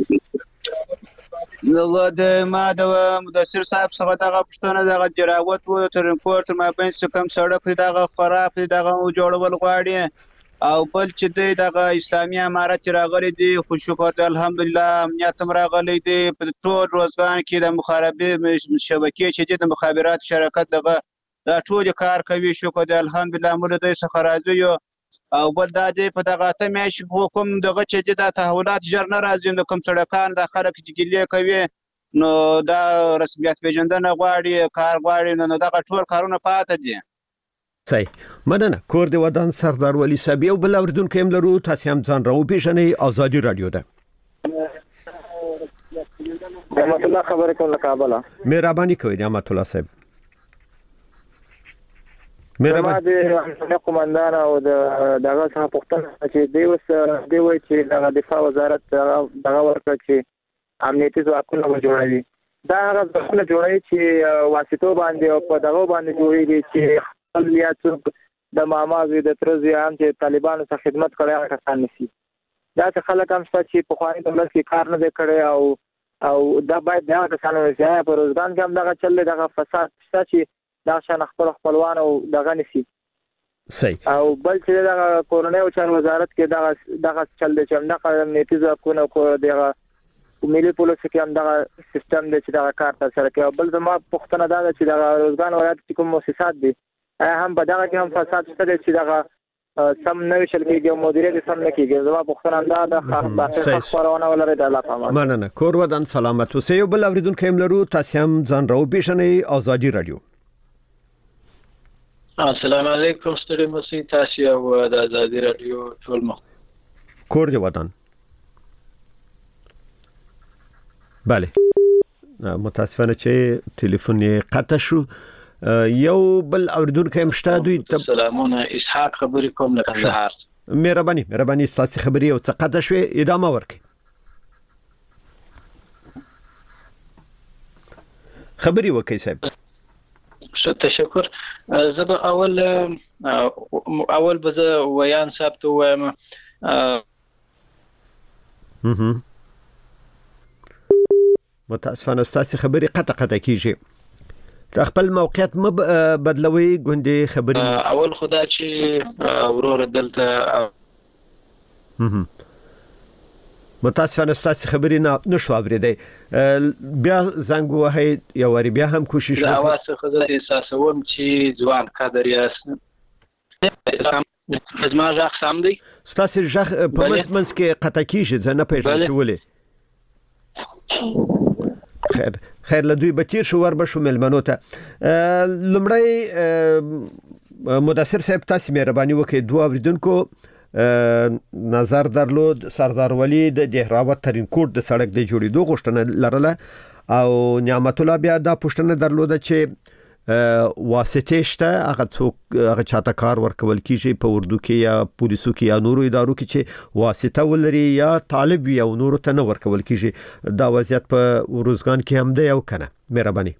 نو د ما د مدثر صاحب څخه دغه پښتنه دغه جراوت و ترنکوټ ما بین څه کم سړک دغه خراب دغه جوړول غواړي او بل چې دغه اسلامي امارت راغلي دي خو شکر الحمدلله امنیت راغلي دي په ټول روزګان کې د مخابراتي شبکې چې د مخابرات شرکت دغه دا ټول کار کوي شکر دی الحمدلله موږ د څخه راځو او بل دا دی په دغه ته مې حکم دغه چې د تحولات جر نه راځي نو کوم سړکان د خلک جګلې کوي نو دا رسمیت پیژندنه غواړي کار غواړي نو دغه ټول کارونه پاتې دي. صحیح مننه. کور دی ودان سردار ولی صاحب یو بل اوریدونکو هم لرو تاسو هم ځان راو پیژنې ازادي رادیو ده. رحمت الله خبرې کوم له کابل. مهرباني کوئ رحمت الله صاحب. مهرباني د قومندان او د دغه څخه پوښتنه چې دی وس دی وای چې د دفاع وزارت دغه ورکړه چې امنیتي ځواکونه جوړوي دا هغه ځواکونه جوړوي چې واسطو باندې او په دغه باندې جوړیږي چې خپل یا څوک د مامازي د ترزي عام چې طالبانو سره خدمت کړي هغه کسان نشي. دا څه خلک هم چې په خواني دولت کې کار نه کړي او او دا باید دا کسانو چې په روزګان کې هم دغه چل دغه فساد شته چې دا شان خپل خپلوان او دغه نسی. صحیح. او بل چې دغه کورونی او چار وزارت کې دغه دغه چل دی چې دغه امنیتي ځواکونه کو دغه ملي پولیس کې هم دغه سیستم دی چې دغه کار تر سره کوي. بل زما پوښتنه دا ده چې دغه روزګان ولایت کې کوم مؤسسات دي هم په دغه کې هم فساد شته چې دغه سم نه وشل کېږي او مدیریت سم نه کېږي. زما پوښتنه دا ده خاص خبرونه ولري د الله پامان. مننه. کور ودان سلامت اوسئ. یو بل اوریدونکو هم لرو تاسو هم ځان راو پیژنې ازادي رادیو. السلام علیکم ستړي مسي تاسو او د ازادي رادیو ټول مخ کور دی ودان. بله متاسفانه چې ټلیفون یې قطع شو. یو بل اوریدونکو هم شته دوی ته سلامونه اسحاق خبرې کوم له کندهار. مهرباني مهرباني تاسو خبرې او څه قطع شوې ادامه ورکړئ. خبرې وکړئ صاحب. تشکر. زه به اول اول به زه ویان صاحب ته وایم متاسفانه ستاسو خبرې قطع قطع کیږي. د خپل موقعیت م بدلوي ګوندې خبرې اول خدا چې ورور دلته متاسفانه ستاسو خبرې نه نشو اوریدای. بیا زنګ وهي یو ور بیا هم کوشش وکړه. اواز څخه زه احساسوم چې ځوان قدر یاست. زما ځخ سم دی. ستاسو ځخ په منځ منځ کې قطع کیږي زه نه پېژنم چې ولې. خیر خیر لدوی بچیر شو ور بشو ملمنو ته. لمړی مدثر صاحب تاسو مهرباني وکړئ دوه اوریدونکو نظر درلود سردار ولی د دهراوت ترین کوټ د سړک د جوړېدو غوښتنه لرله او نعمت الله بیا دا پوښتنه درلوده چې واسطه شته هغه څوک هغه چاته کار ورکول کیږي په اردو کې یا پولیسو کې یا نورو ادارو کې چې واسطه ولري یا طالب یا نورو ته نه ورکول کیږي. دا وضعیت په روزګان کې هم دی او کنه. مهرباني.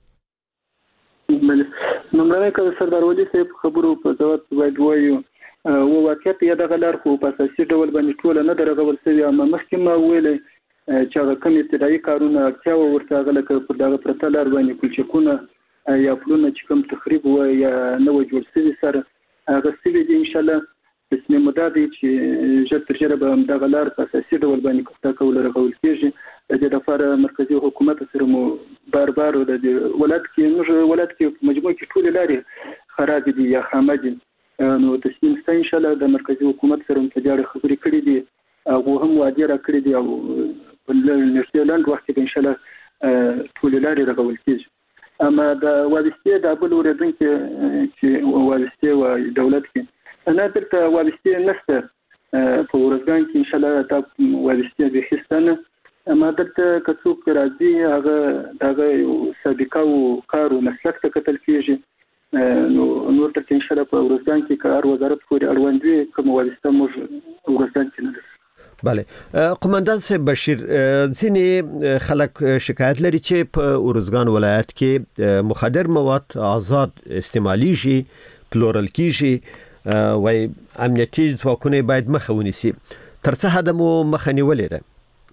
نو مې کله سردار ولی صاحب خبرو په ځواب باید وایو او واقعیت یا د غلار خو په اساسي ډول باندې ټول نه درغول سوي اما مخکې ما ویلې چې هغه کوم ابتدایي کارونه اړتیا ورته غلکه په دغه پرتلار باندې کولچکونه یا پلونه چې کوم تخریب و یا نو جوړ سوي سره هغه سوي دي ان شاء الله اسمه مدادي چې ژر تر ژره به د غلار په اساسي ډول باندې کوته کول رغول کیږي. د دې لپاره مرکزی حکومت سره مو بار بار د ولادت کې موږ ولادت کې مجموعه کې ټول لاري خراب دي یا خامه دي. نو تسلیم ست ان شاء الله د مرکزی حکومت سره متجاړه خبرې کړې دي او هم وعده را کړې دي او په نړیوال وخت کې ان شاء الله ټول لاري رغول کیږي. اما د وابسته د ابل اوریدونکو چې وابسته و دولت کې انا درته وابسته نشته په ورځګان کې ان شاء الله دا وابسته به خستانه اما درته کڅوک راځي هغه دغه سابقه او کارو مسلک ته کتل کیږي. نو نور ته ان شاء الله په ورځګان کې کار وزارت پورې اړوند وي کوم وابسته موږ ورځګان کې نه. بله قومندان صاحب بشیر ځینې خلک شکایت لري چې په ورزګان ولایت کې مخدر مواد آزاد استعماليږي پلورل کیږي وای امنیتي ځواکونه باید مخه ونیسي. تر څه حد مو مخه نیولې ده؟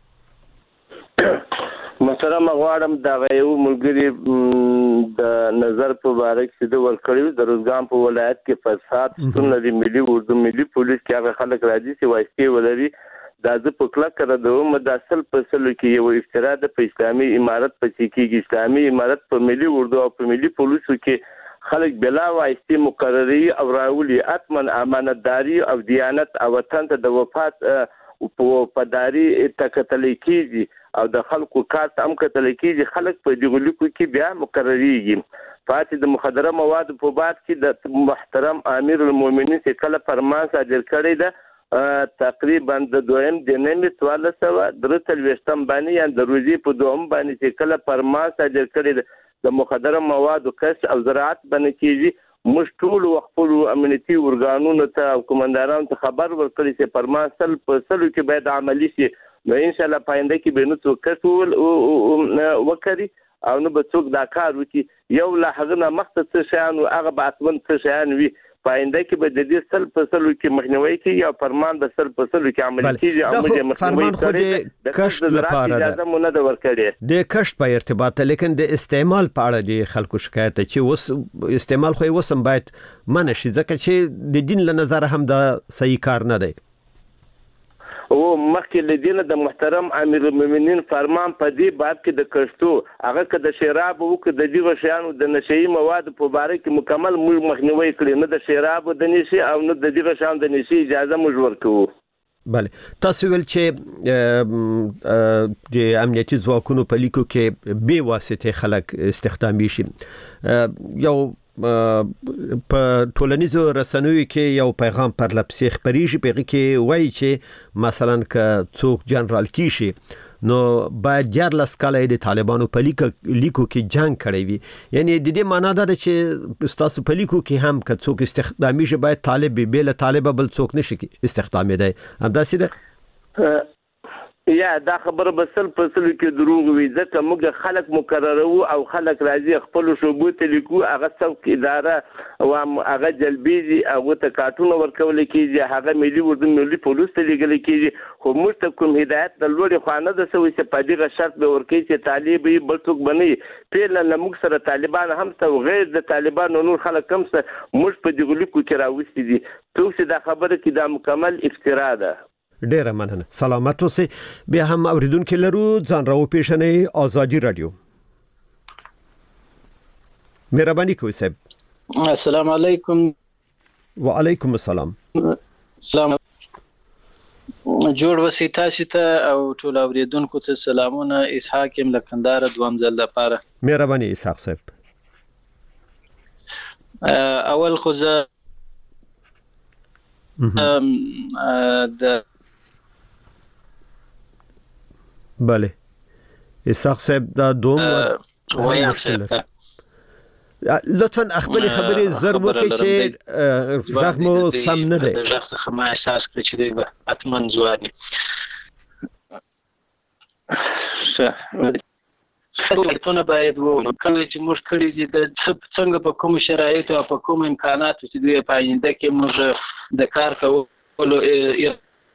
محترم غواړم دا یو ملګری د نظر په اړه چې د ورکړیو د روزګان په ولایت کې فساد څنګه د ملي اردو ملي پولیس کې هغه خلک راځي چې وایي ولري دا د پکلا کړه د مداخل په سلو کې یو افترا د اسلامي امارت په چې کې اسلامي امارت په ملي اردو او په ملي پولیسو کې خلک بلا وایي مقرري او راولي اتمن امانتداري او دیانت او وطن ته د وفات په پداري تکتل کېږي او د خلکو کارت هم کتل کېږي. خلک په دغه لیکو کې بیا مقرریږي. فاتح د مخدره مواد په باب کې د محترم امیر المؤمنین چې کله فرمان صادر کړی ده تقریبا د دویم د نیمه سوال سره درته وشتم باندې یا د روزي په دوم باندې چې کله فرمان صادر کړی د مخدره مواد او کس او زراعت باندې کېږي. موږ ټول وقفو امنیتي ورګانونو ته او کومندارانو ته خبر ورکړی چې فرمان سل په سلو کې باید عملی شي. نو ان شاء الله پاینده کې به نو څوک کټول وکړي او نو به څوک دا کار وکړي. یو لا هغه نه مخته څه شان او هغه به اتمن څه شان وي پاینده کې به د دې سل په سلو کې مخنیوي کوي یا فرمان به سل په سلو کې عملي کیږي او موږ فرمان خو د کشف لپاره اجازه مونږ نه ورکړي د کشف په ارتباط لیکن د استعمال په اړه د خلکو شکایت چې اوس استعمال خو وسم باید منشي ځکه چې د دین له نظر هم دا صحیح کار نه دی. او مخکې لدینه د محترم امیر المؤمنین فرمان په دې باب کې د کښتو هغه که د شراب او که د دغه شیانو د نشئی مواد په اړه کې مکمل مخنیوي کړي نه د شراب د نشي او نه د دغه شیانو د نشي اجازه موږ ورکوو. بله تاسو ول چې د امنیتي ځواکونو په لیکو کې به واسطه خلک استخدامي شي. یو په ټولنیزو رسنیو کې یو پیغام پر لپسې خبريږي په کې وایي چې مثلا ک څوک جنرال کیشي نو باید جرلس کله د طالبانو په لیکو کې جنگ کړی وي. یعنی د دې معنی دا چې تاسو په لیکو کې هم ک څوک استخدامي شي باید طالب به له طالب بل څوک نشي استخدامي دی. همداسې ده یا دا خبره به سل په سل کې دروغ وي ځکه موږ خلک مقررو او خلک راځي خپل شوبو ته لیکو هغه څوک اداره او هغه جلبيږي هغه ته کارتونه ورکول کېږي هغه ملي وردن ملي پولیس ته لیږل کېږي خو موږ ته کوم هدایت د لوړې خوانه د سوي چې په دغه شرط به ورکړي چې طالب بل څوک بني پیل نه موږ سره طالبان هم څو غیر د طالبانو نور خلک هم سره موږ په دغه لیکو کې راوستي دي څوک چې دا خبره کې دا مکمل افترا ده. ډیره مننه سلامت اوسئ. بیا هم اوریدونکو لرو ځان راو پیښنې آزادی رادیو. مهرباني کوئ صاحب. السلام علیکم. وعلیکم السلام. سلام جوړ وسی تاسو ته او ټول اوریدونکو ته سلامونه. اسحاق ام لکندار دوام ځل لپاره. مهرباني اسحاق صاحب. اول خو زه د بله اسحاق صاحب دا دوم وایي صاحب لطفا خپل خبرې زر وکړئ چې ځخ مو سم نه دی. ځخ څخه ما احساس کړ چې دوی به اتمن ځواني خلکونه باید وو کله چې موږ کړی دي د څنګه په کوم شرایطو او په کوم امکاناتو چې دوی په آینده کې موږ د کار کولو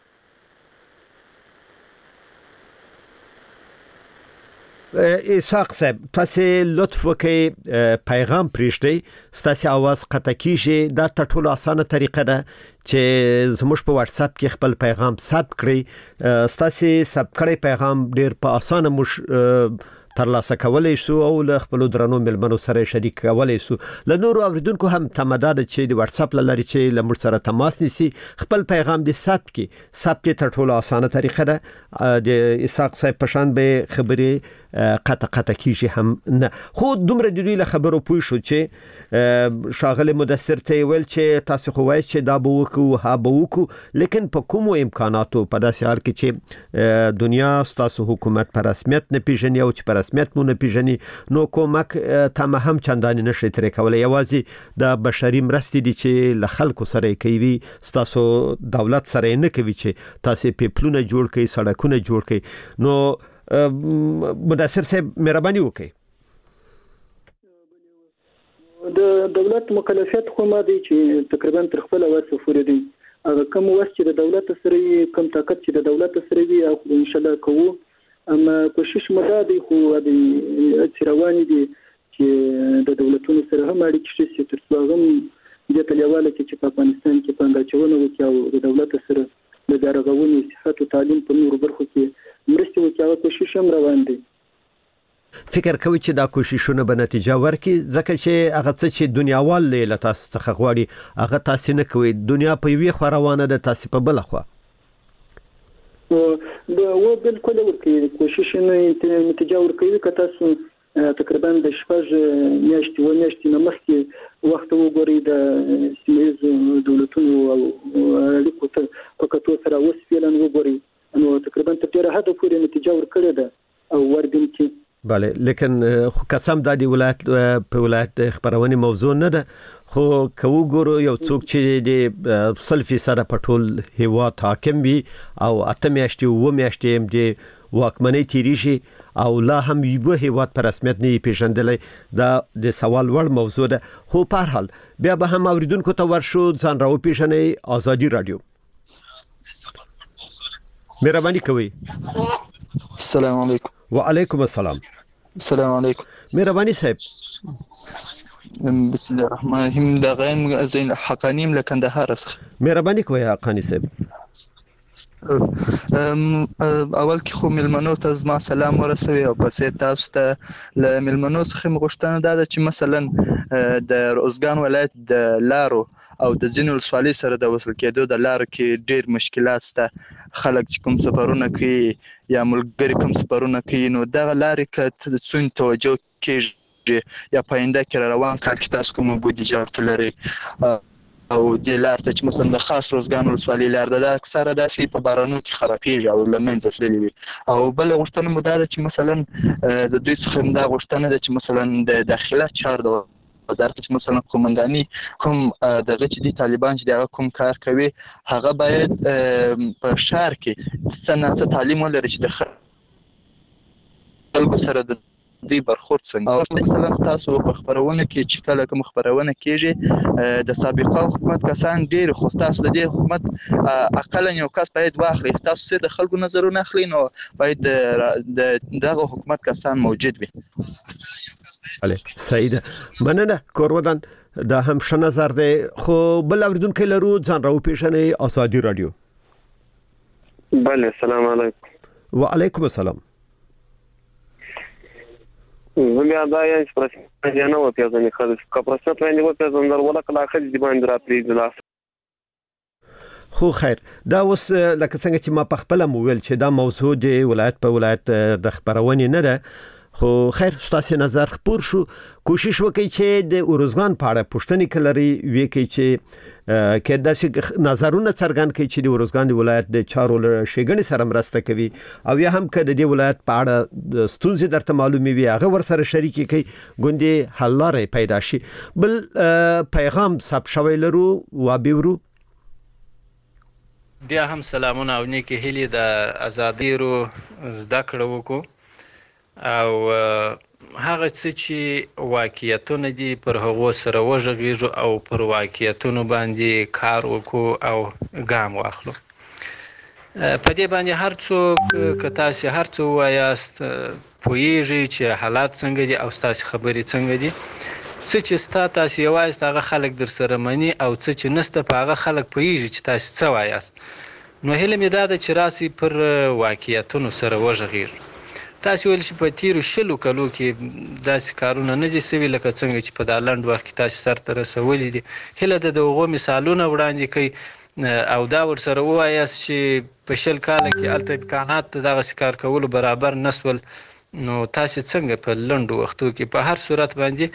اسحاق صاحب تاسو لطف وکړئ پیغام پریږدئ ستاسو आवाज قطع کیږي دا تر ټولو اسانه طریقه ده چې زموږ په واتس اپ کې خپل پیغام ثبت کړئ. ستاسو ثبت کړئ پیغام ډیر په اسانه مش ترلاسه کولای شو او له خپل درنو ملمنو سره شریک کولای شو. له نورو اوریدونکو هم تمداد چې د واتس اپ لاري چې له موږ سره تماس نیسي خپل پیغام د ثبت کې ثبت تر ټولو اسانه طریقه ده. د اسحاق صاحب په شان به خبرې قطع قطع کیږي هم نه. خو دومره د دوی له خبرو پوه شو چې شاغله مدثر ته ویل چې تاسو خو وایي چې دا به وکړو ها به وکړو لیکن په کومو امکاناتو په داسې حال کې چې دنیا ستاسو حکومت پر رسمیت نه پیژني او چې پر رسمیت مو نه پیژني نو کومک تم هم چندانې نشي ترې کولای. یوازې د بشري مرستې دي چې له خلکو سره کوي ستاسو دولت سره نه کوي چې تاسو پیپلونه جوړ کړئ سړکونه جوړ کړئ. نو مدثر صاحب مهرباني وکړئ. د دولت مکلفیت خو ما دي چې تقریبا تر خپل واسه پورې دي هغه کوم وس چې د دولت سره کوم طاقت چې د دولت سره وي او ان شاء الله کوو اما کوشش مده دي خو د چرواني دي چې د دولتونو سره هم اړیکې شي تر څو هم د تلیواله کې چې په افغانستان کې پنځه وکړي او د دولت سره د دارغونی صحت او تعلیم په نور برخو کې مرستې وکړي کوشش هم روان دي. فکر کوي چې دا کوششونه به نتیجه ورکړي ځکه چې هغه څه چې دنیاوال له تاسو څخه غواړي هغه تاسو نه کوي. دنیا په یوې خوا روانه ده تاسو په بل خوا. د و بالکل ورکړي کوشش نه نتیجه ورکړي که تاسو تقریبا د شپږ میاشتې و میاشتې نه مخکې وخت وګورئ د سیمه دولتونو او اړیکو ته په کتو سره اوس فعلا وګورئ نو تقریبا تر ډیره حد پورې نتیجه ورکړې ده او وردم کې بله لیکن قسم د دې ولایت په ولایت خبرونه موضوع نه ده خو کو ګورو یو څوک چې د سل فیصد په ټول هیواد حاکم وي او اته میاشتې و میاشتې هم د واکمنۍ تیریږي او لا هم یو هیواد پر رسمیت نه پیژندلې دا د سوال وړ موضوع ده. خو په هر حال بیا به هم اوریدونکو ته ورشو ځان راو پیژنې آزادی رادیو. مهرباني کوئ. السلام علیکم. وعلیکم السلام. السلام علیکم. مهرباني صاحب. بسم الله الرحمن الرحیم. د غیم زین حقانیم لکندهار اسخ. مهرباني کوئ حقانی صاحب. اول کې خو ملمنو ته زما سلام ورسوي او پسې تاسو ته له ملمنو څخه مغشتنه ده چې مثلا د روزګان ولایت د لارو او د ځینو ولسوالۍ سره د وصل کېدو د لارو کې ډېر مشکلات شته. خلک چې کوم سفرونه کوي یا ملګری کوم سفرونه کوي نو دغه لارې که څون توجه کېږي یا په آینده کې روان کال کې تاسو کوم بودیجه لرئ او د لار ته چې مثلا د خاص روزګان ولسوالۍ لار ده د اکثره داسې په بارانو کې خرابېږي او له منځه تللې وي. او بله غوښتنه مو دا ده چې مثلا د دوی څخه دا غوښتنه ده چې مثلا د داخله چارو وزارت چې مثلا قومنداني کوم دغه چې د طالبان چې دغه کوم کار کوي هغه باید په شهر کې څنګه تعلیم ولري چې د خلکو سره د دې برخورد څنګه او مثلا تاسو په خبرونه کې چې کله کوم خبرونه کېږي د سابقه حکومت کسان ډېر خو تاسو د دې حکومت اقل یو کس باید واخلي تاسو د خلکو نظرونه اخلي نو باید د دغه حکومت کسان موجود وي. بله سعید مننه کورودان دا هم ښه نظر دی خو بل اوریدونکو لرو ځان راو پیژنې ازادي رادیو. بله السلام علیکم. وعلیکم السلام. زمي ادايه اسپرسه نه و پیژنې خالص کپرسه باندې و پیژندل ولا کله اخر دي باندې را پریږدل. خو خیر دا اوس لکه څنګه چې ما په خپل موویل چې دا موضوع دی ولایت په ولایت د خبرونې نه ده خو خیر ستاسو نظر خبر شو کوشش وکړئ چې د اورزګان په اړه پوښتنې کلري وی کې چې کې داسې نظرونه څرګند کړي چې د اورزګان د ولایت د چارو شګنې سره مرسته کوي او یا هم کده د ولایت په اړه ستونزې درته معلومي وي هغه ور سره شریک کړي ګوندې حل لارې پیدا شي. بل پیغام ثبت شوی لرو و بیورو بیا هم سلامونه او نیکی هیلې د ازادیرو زده کړو وکړو او هغه څه چې واقعیتونه دي پر هغو سره وژغېږو او پر واقعیتونو باندې کار وکړو او ګام واخلو. په دې باندې هر څوک که تاسې هر څه ووایاست پوهیږي چې حالات څنګه دي او ستاسې خبرې څنګه دي. څه چې ستا تاسې یوایاست هغه خلک در سره مني او څه چې نسته په هغه خلک پوهیږي چې تاسې څه وایاست. نو هیله مې دا ده چې راسئ پر واقعیتونو سره وژغېږو. تاسو ویل چې په تیرو شلو کلو کې داسې کارونه نه دي سوي لکه څنګه چې په دا لنډ وخت کې تاسو سرته رسولي دي. هیله ده د هغو مثالونه وړاندې کوي او دا ورسره ووایاست چې په شل کاله کې هلته امکانات د دغسې کار کولو برابر نه سول نو تاسې څنګه په لنډو وختو کې په هر صورت باندې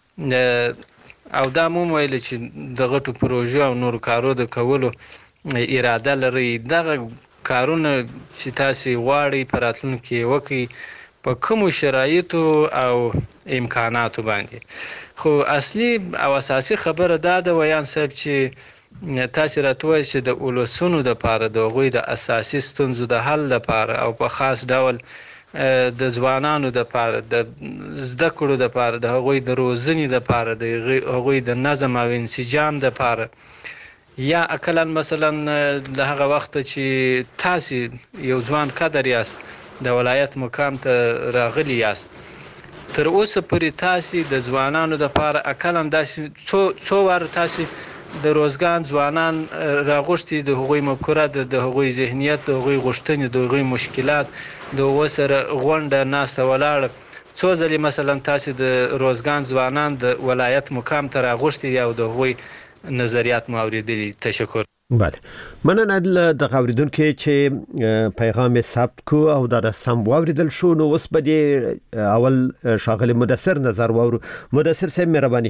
او دا مو ویل چې د غټو پروژو او نورو کارو د کولو اراده لري. دغه کارونه چې تاسو غواړئ په راتلونکي کې وکړئ په کومو شرایطو او امکاناتو باندې. خو اصلي او اساسي خبره دا ده ویان صاحب چې تاسو راته وایئ چې د اولسونو دپاره د هغوی د اساسي ستونزو د حل لپاره او په خاص ډول د ځوانانو دپاره د زده کړو دپاره د هغوی د روزنې دپاره د هغوی د نظم او انسجام دپاره یا اقلا مثلا د هغه وخت چې تاسو یو ځوان کادر یاست د ولایت مقام ته راغلی یاست تر اوسه پورې تاسو د ځوانانو لپاره اقلا داسې څو څو وار تاسو د روزګان ځوانان راغوښتي د هغوی مفکوره د هغوی ذهنیت د هغوی غوښتنې د هغوی مشکلات د هغو سره غونډه ناسته ولاړه څو ځلې مثلا تاسو د روزګان ځوانان د ولایت مقام ته راغوښتي یا د هغوی نظریات مو اوریدلي. تشکر. بله مننه د اوریدونکو چې پیغام ثبت کو او دا سم واوریدل شو نو اوس به اول شاغل مدثر نظر واورو. مدثر صاحب مهرباني.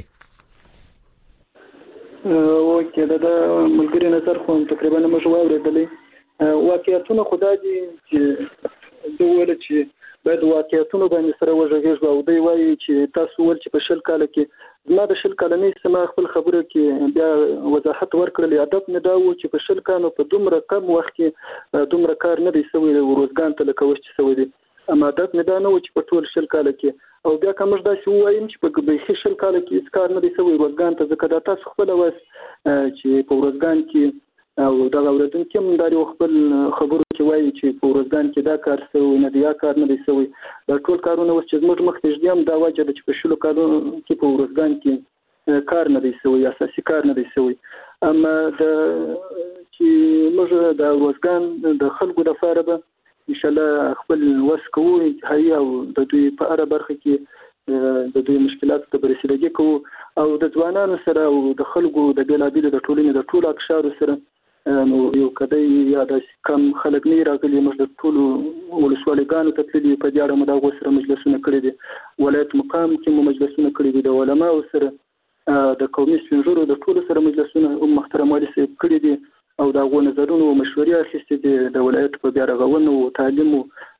اوکې دا د ملګری نظر خو تقریبا موږ واوریدلې واقعیتونه خدای دې چې دوی ول چې باید واقعیتونه باندې سره وژغېږو او دوی وایي چې تاسو ول چې په شل کال کې ما د شل کلنې سما خپل خبره کې بیا وضاحت ورکړل. هدف نه دا و چې په شل کالو په دومره کم وخت کې دومره کار نه دی سوی ورزګان ته لکه وښ چې سوی دی. اما هدف نه دا نه و چې په ټول شل کال کې او بیا کوم دا چې وایم چې په بهي شل کال کې هیڅ کار نه دی سوی ورزګان ته ځکه دا تاسو خپل واس چې په ورزګان کې او دا اوریدونکو هم دا یو خپل خبرو کې وایي چې په ورزګان کې دا کار سوی نه دی یا کار نه دی سوی. دا ټول کارونه اوس چې موږ مخکې ځدیم دا وجه ده چې په شلو کالو کې په ورزګان کې کار نه دی سوی اساسي کار نه دی سوی. اما د چې موږ د ورزګان د خلکو لپاره به ان شاء الله خپل وس کوو انتهایی او د دوی په اړه برخه کې د دوی مشکلات ته برسېدګي کوو او د ځوانانو سره او د خلکو د بیلابیلو د ټولنې د ټولو اقشارو سره نو یو کدی یا د کم خلک نه راغلي موږ د ټولو ولسوالیګانو ته تللي په دې اړه موږ د سره مجلسونه کړي دي. ولایت مقام کې مو مجلسونه کړي دي د علماو سره د قومي سپینږیرو د ټولو سره مجلسونه هم محترم والي صاحب کړي دي او دا غو نظرونه او مشورې اخیستې دي د ولایت په بیا رغونې او تعلیم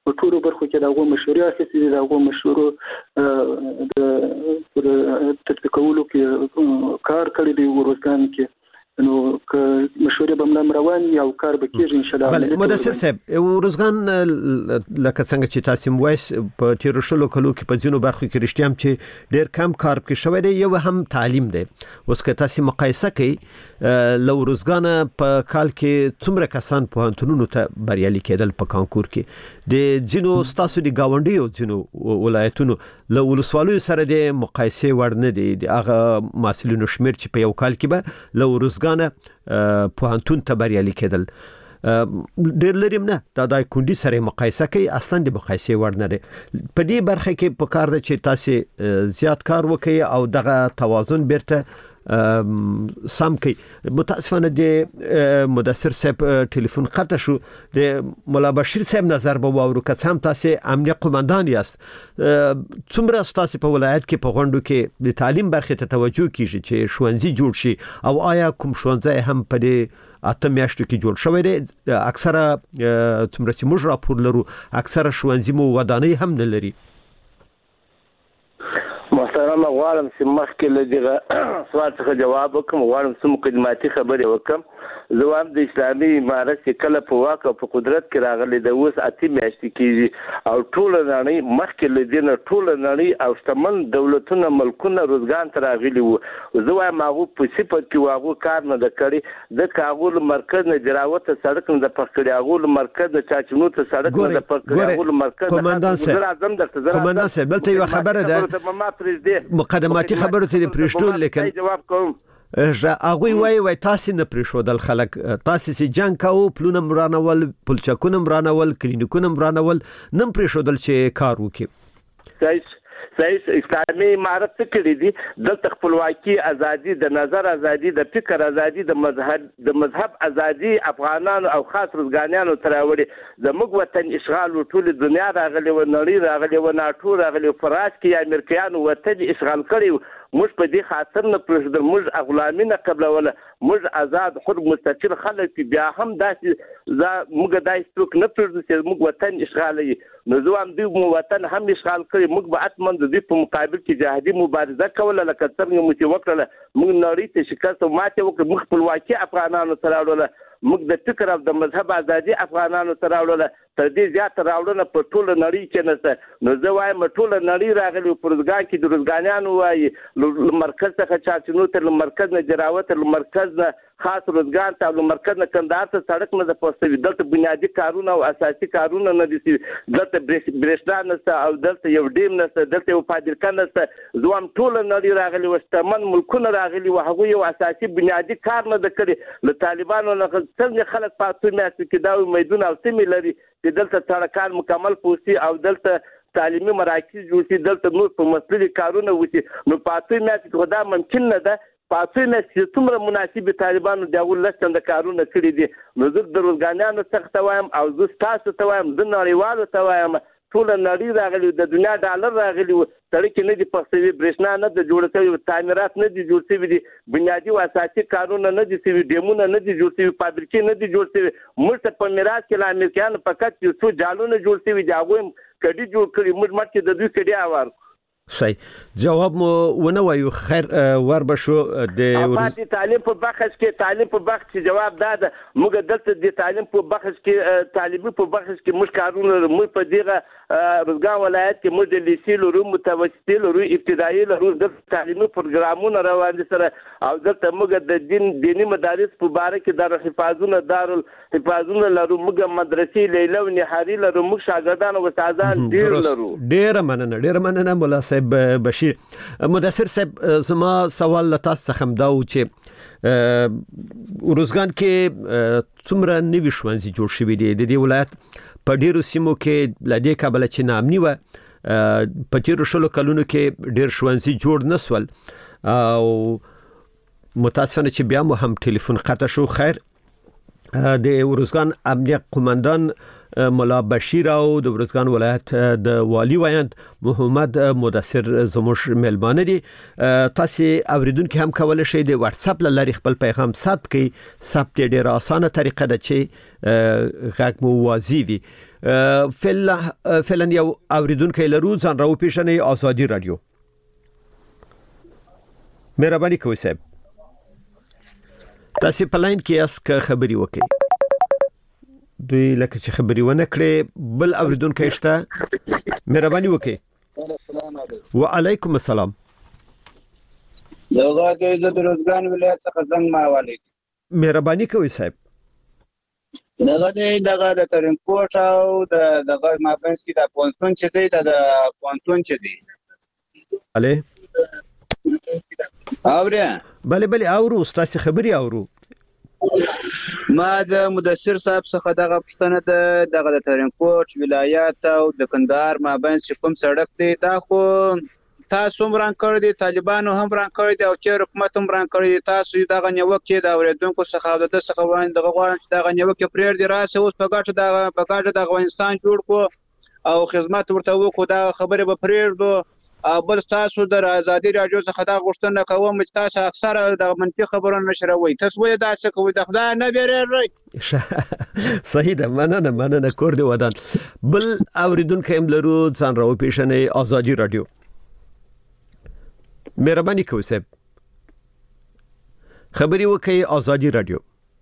په ټولو برخو کې دغه مشورې اخیستې دي، دغه مشورو د تطبیقولو کې کار کړی دی ورځګان کې. نو که مشورې به ملام روان او کار به کېږي ان شاء الله. بله مدثر صاحب، ورځګان لکه څنګه چې تاسو وایس په تیر شلو کلو کې په ځینو برخو کې رښتیا هم چې ډېر کم کار کې شوی دی، یو هم تعلیم دی. اوس که تاسو مقایسه کوي لو ورځګان په کال کې څومره کسان په پوهنتونونو ته بریالي کېدل په کانکور کې د ځینو ستاسو د گاونډیو ځینو ولایتونو له ولسوالیو سره د مقایسې وړ نه دي. هغه محصلینو شمیر چې په یو کال کې به له ورځګان پوهنتون ته بریالي کېدل ډېر لري نه، دا د کونډي سره مقایسه کوي اصلا د مقایسې وړ نه دي. په دې برخه کې په کار ده چې تاسو زیات کار وکړي او دغه توازن بیرته سم کوي. متاسفانه د مدثر صاحب ټلیفون قطع شو. د مولا بشیر صاحب نظر به واورو که هم تاسو امنیه قومندان یاست، څومره تاسو په ولایت کې په غونډو کې د تعلیم برخه ته توجه کیږي چې ښوونځي جوړ شي او آیا کوم ښوونځي هم په دې اته میاشتو کې جوړ شوی دی؟ اکثره څومره چې موږ راپور لرو اکثره ښوونځي مو ودانۍ هم نه لري. محترم غواړم چې مخکې له دغه سوال څخه جواب وکړم، غواړم څه مقدماتي خبرې وکړم. زه وایم د اسلامي امارت چې کله په واک او په قدرت کې راغلی د اوس اتې میاشتې کېږي او ټوله نړۍ مخکې له دې نه ټوله نړۍ او شتمن دولتونه ملکونه روزګان ته راغلي وو. زه وایم هغو په صفت کې هغو کار نه ده کړی، ځکه هغو له مرکز نه جراوت ته سړک نه ده پخ کړی، هغو له مرکز نه چاچنو ته سړک نه ده پخ کړی، هغو له مرکز نه اعظم درته قومندان صاحب بلته یو خبره ده مقدماتي خبرو ته پرېښودل، لیکن جواب کوم هغه وای وای تاسو نه پرېښودل خلک، تاسو چې جنگ کاوه، پلونه مرانول، پلچکونه مرانول، کلینیکونه مرانول، نن پرېښودل چې کار وکړي. صحیح صحیح. اسلامي امارت څه کړی دي؟ دلته خپلواکي، ازادي د نظر، ازادي د فکر، ازادي د مذهب د مذهب ازادي افغانانو او خاص روزګانیانو تر وړي. زموږ وطن اشغال او ټول دنیا راغلی و، نړۍ راغلی و، ناټو راغلی و، فراش کې امریکایانو وطن اشغال کړی. موږ په دې خاطر نه پرېږدل، موږ غلامي نه قبلوله، موږ آزاد خود مستقل خلک بیا هم داسې موږ داسې څوک نه پرېږدو چې موږ وطن اشغالوي. نو زه وایم دوی مو وطن هم اشغال کړی، موږ به حتما د دوی په مقابل کې جهادي مبارزه کوله، لکه څنګه مو چې وکړله. موږ نړۍ ته شکست او ماتې وکړه، موږ خپلواکي افغانانو ته راوړله، موږ د فکر او د مذهب ازادي افغانانو ته راوړله. تر دې زیاته راوړنه په ټوله نړۍ کې نشته. نو زه وایم ټوله نړۍ راغلي په روزګان کې د روزګانیانو وایي مرکز څخه چاچنو ته، مرکز نه جراوت، مرکز نه خاص روزګان ته، مرکز نه کندهار ته سړک نه د پوسټوي. دلته بنیادی کارونه او اساسي کارونه نه دي، دلته برېښنا نشته او دلته یو ډیم نشته، دلته یو فابریکه نشته. زه وایم ټوله نړۍ راغلي و، شتمن ملکونه راغلي و، هغوی یو اساسي بنیادی کار نه ده کړی. له طالبانو نه څنګه خلک په اتو میاشتو کې دا امیدونه او سیمې لري چې دلته سړکان مکمل پوسي او دلته تعلیمي مراکز جوړ شي، دلته نور په مسلې کارونه وشي. نو په اتو میاشتو کې دا ممکن نه ده. په اتو میاشتو کې څومره مناسب طالبانو د هغو لس چنده کارونه کړي دي. نو زه د روزګانیانو څخه ته وایم او زه ستاسو ته وایم، د نړیوالو ته وایم، ټوله نړۍ راغلي، د دنیا ډالر راغلي و، سړکې نه دي پخ شوي، برېښنا نه ده جوړ شوي، تعمیرات نه دي جوړ شوي دي، بنیادي او اساسي کارونه نه دي شوي، ډیمونه نه دي جوړ شوي، فابریکې نه دي جوړ شوي. موږ ته په میراث کې له امریکایانو فقط یو څو جالونه جوړ شوي دي، هغوی هم کډي جوړ کړي، موږ مخکې د دوی کډي اوار. صحیح جواب مو ونه وایو. خیر ور بشو د افاتی تعلیم په بخش کې تعلیم په بخش کې جواب داده. موږ دلته د تعلیم په بخش کې طالبي په بخش کې موږ کارونه موږ په دغه روزګان ولایت کې موږ د لیسې لرو، متوسطې لرو، ابتدایي لرو، د تعلیمي پروګرامونه روان دي سره او دلته موږ د دین دینی مدارس په باره کې دارالحفاظونه دارالحفاظونه لرو، موږ مدرسې لیلا او نهاري لرو، موږ شاګردان او استادان ډیر لرو. ډیر مننه ډیر مننه مولا صاحب بشیر. مدثر صاحب زما سوال له تاسو څخه دا و چې روزګان کې څومره نوي ښوونځي جوړ شوي دي د دې ولایت په ډیرو سیمو کې لدې کابل چې نامني و په تیرو شلو کلونو کې ډیر ښوونځي جوړ نسول او متاسفانه چې بیا مو هم ټلیفون قطع شو. خیر د روزګان امنیه قومندان مولا بشیر او د ورځګان ولایت د والی وایند محمد مدثر زموږ ملمانه دي. تاسو اوریدونکو هم کولای شئ د واتس اپ لاري خپل پیغام ثبت کړئ. ثبت ډیره اسانه طریقه ده چې غږ مو واضح وي. فعلا فعلا یو اوریدونکو لرو ځان راو پیښنې ازادي رادیو. مهرباني کوئ صاحب تاسو په لاین کې اس که خبري وکړئ. دوی لکه چې خبري ونه کړې بل اوریدونکو شته مهرباني وکړئ. وعلیکم السلام. دغه کې د روزګان ولایت څخه زنګ ماوالی. مهرباني کوئ صاحب. دغه د دغه د ترنکوټ او د دغه مابینس کې د پونتون چې دی د پونتون چې دی. اله اوریا بله بله اورو تاسو خبري اورو. ما د مدثر صاحب څخه دغه پښتنه د دغه د ترنکوټ ولایت او د کندهار مابینس کوم سړک دی دا خو تاسو هم ران کړی دي طالبانو هم ران کړی دي او چې حکومت هم ران کړی دي. تاسو دغه نیوکه د اوریدونکو څخه او د څخه وایي دغه غواړم چې دغه نیوکه پرېږدي راسه اوس په ګټه د په ګټه د افغانستان جوړ کو او خدمت ورته وکړو. دا خبره به پرېږدو او بل تاسو د ازادي رادیو څخه دا غوښتنه کوم چې تاسو اکثره د منفي خبرونه نشروي. تاسو وایي دا څه کوي د خدای نه بیرېږي. صحیح ده مننه مننه کور دی ودان. بل اوریدونکو هم لرو ځان راو پیښنې ازادي رادیو. مهرباني کوئ صاحب خبري وکړئ ازادي رادیو.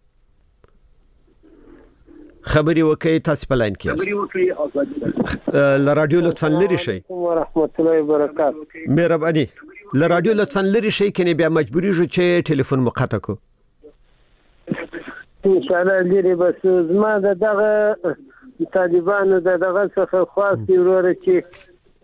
خبري وکړئ تاسو په لاین کې یاست. خبري وکړئ ازادي رادیو. ل رادیو لطفا لري شئ. ورحمت الله وبرکاته. مهرباني ل رادیو لطفا لري شئ کني بیا مجبوري جو چې ټلیفون مقاطع کو. ان شاء الله لري بس زما دغه طالبانو دغه څخه خاص ورور چې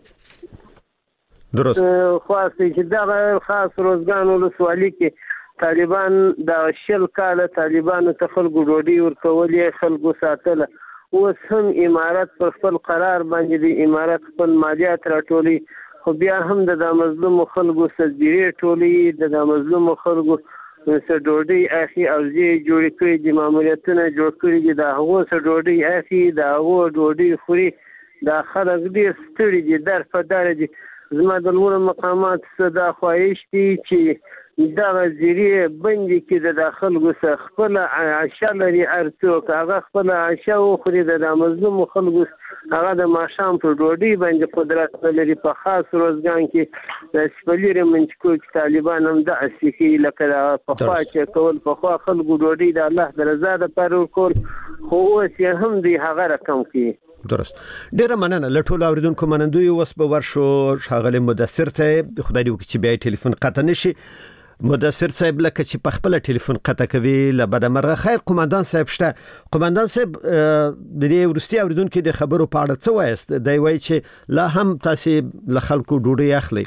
درست خاصه چې دغه خاص روزګان ولسوالۍ کې طالبان د شل کاله طالبانو ته خلکو ډوډۍ ورکولې خلکو ساتله. اوس هم امارات پر خپل قرار باندې د امارات خپل مالیات راټولي خو بیا هم د مظلوم خلکو سجدي ټولي د مظلوم خلکو سره ډوډۍ اخی او زی جوړ کړی د ماموریتونه جوړ کړی دي د هغو سره ډوډۍ اخی د هغو ډوډۍ خوري. دا خلک ډیر ستړي دي در په دار دي. زما د لوړ مقامات صدا خواهش دي چې دا وزیری بندي کې د داخل غوسه خپل عشاء لري ارڅوک هغه خپل عشاء خوري د مظلوم خلکو هغه د ماشام پر ډوډۍ باندې قدرت لري. په خاص روزګان کې د سپلیر منچکو طالبان هم د اسکی لکه په خوا چې کول په خوا خلکو ډوډۍ د الله د رضا لپاره کول خو اوس یې هم دی هغه رقم کې. درست ډیره مننه لټول اوریدونکو منندوی وس به ورشو شاغله مدثر ته خدای دې وکړي چې بیا ټلیفون قطع نشي. مدثر صاحب لکه چې په خپل ټلیفون قطع کوي لبد مرغه خیر قومندان صاحب شته. قومندان صاحب د دې ورستي اوریدونکو د خبرو په اړه څه وایست؟ دی وایي چې لا هم تاسو له خلکو ډوډۍ اخلي.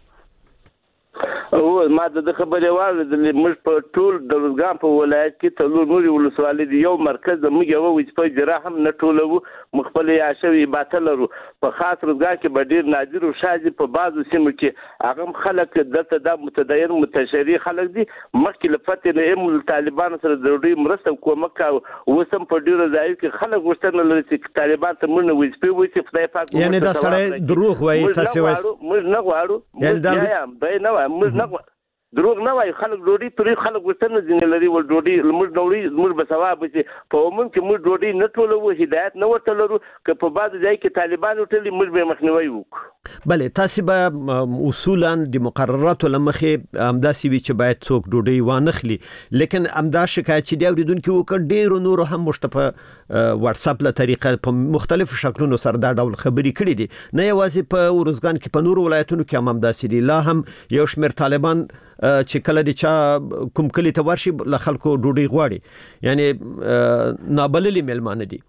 او ما د خبرې واورېدلې موږ په ټول د روزګان په ولایت کې څلور نورې ولسوالۍ دي یو مرکز د موږ یو چې په اجرا هم نه ټولو مخبل یا شوی باطل لرو. په خاص روزګان کې به ډیر نادر او شاذ په بعضو سیمو کې هغه خلک دلته د متدین متشری خلک دي مخکې لپاره نه هم طالبان سره ضروري مرسته کومک او وسم په ډیرو ځایو کې خلک غوښتنه لري چې طالبان ته موږ نه وځي په وځي خدای پاک یعنی دا سړی دروغ وایي تاسو وایي موږ نه غواړو یعنی دا نه وایي موږ دروغ نه وایي خلک ډوډۍ پرې خلک ورته ځینې لري ول ډوډۍ موږ ډوډۍ موږ به ثواب شي په عموم کې موږ ډوډۍ نه ټولو هدایت نه ورته لرو که په بعض ځای کې طالبان ټولې موږ به مخنیوي وکړو. بله تاسو به اصولا د مقرراتو لمخې امداسي وی چې باید څوک ډوډۍ وانخلي لیکن امدا شکایت چې دی اوریدونکو وکړ ډیرو نور هم مشتپه واتس اپ له طریقه په مختلفو شکلونو سره دا ډول خبري کړي دي نه یوازې په ورزګان کې په نور ولایتونو کې هم امداسي دي. لا هم یو شمېر طالبان چې کله د چا کوم کلی ته ورشي له خلکو ډوډۍ غواړي یعنی نابللي ملمانه دي.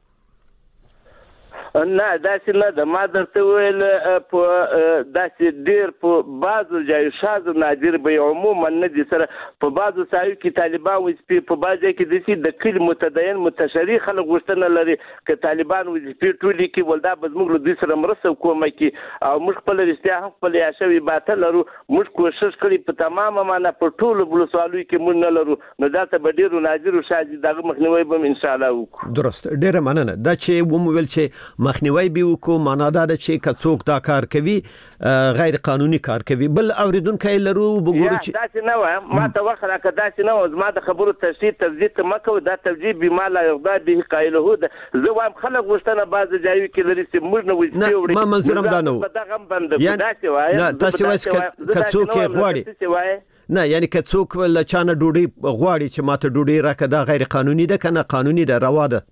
نه داسې نه د ما درته ویل په داسې ډیر په بعضو ځایو شاذ نادر به عموما نه دي سره په بعضو ځایو کې طالبان وځي په بعض ځای کې دسي د کلی متدین متشری خلک غوښتنه لري ک طالبان وځي په ټولي کې ولدا بزموږ له دې سره مرسته کومه کې او موږ خپل رښتیا هم خپل یاشوي باطل لرو موږ کوشش کړی په تمامه معنا په ټولو ولسوالۍ کې موږ نه لرو نو دا ته به ډیرو نادر او شاذ دغه مخنیوي به ان شاء الله وکړو. درست ډیره مننه دا چې ومویل چې مخنیوي به وکړو. معنا دا ده چې کڅوک دا کار کوي غیر قانوني کار کوي. بل اوریدونکو لرو وګورو چې دا څه نه و ما ته وخت راکړه دا څه نه و زما د خبرو تفصیل تفصیل مکو دا توجیه به مال یغدا به قایله ده زه وایم خلک غوښتنه باز جایوي کې لري چې موږ نه وځي ما منظورم دا نه و دا غم بند دا څه وایي نه تاسو وایي کڅوک غواړي نه یعنی که څوک ول چانه ډوډۍ غواړي چې ماته ډوډۍ راکړه دا غیر قانوني ده کنه قانوني ده روا ده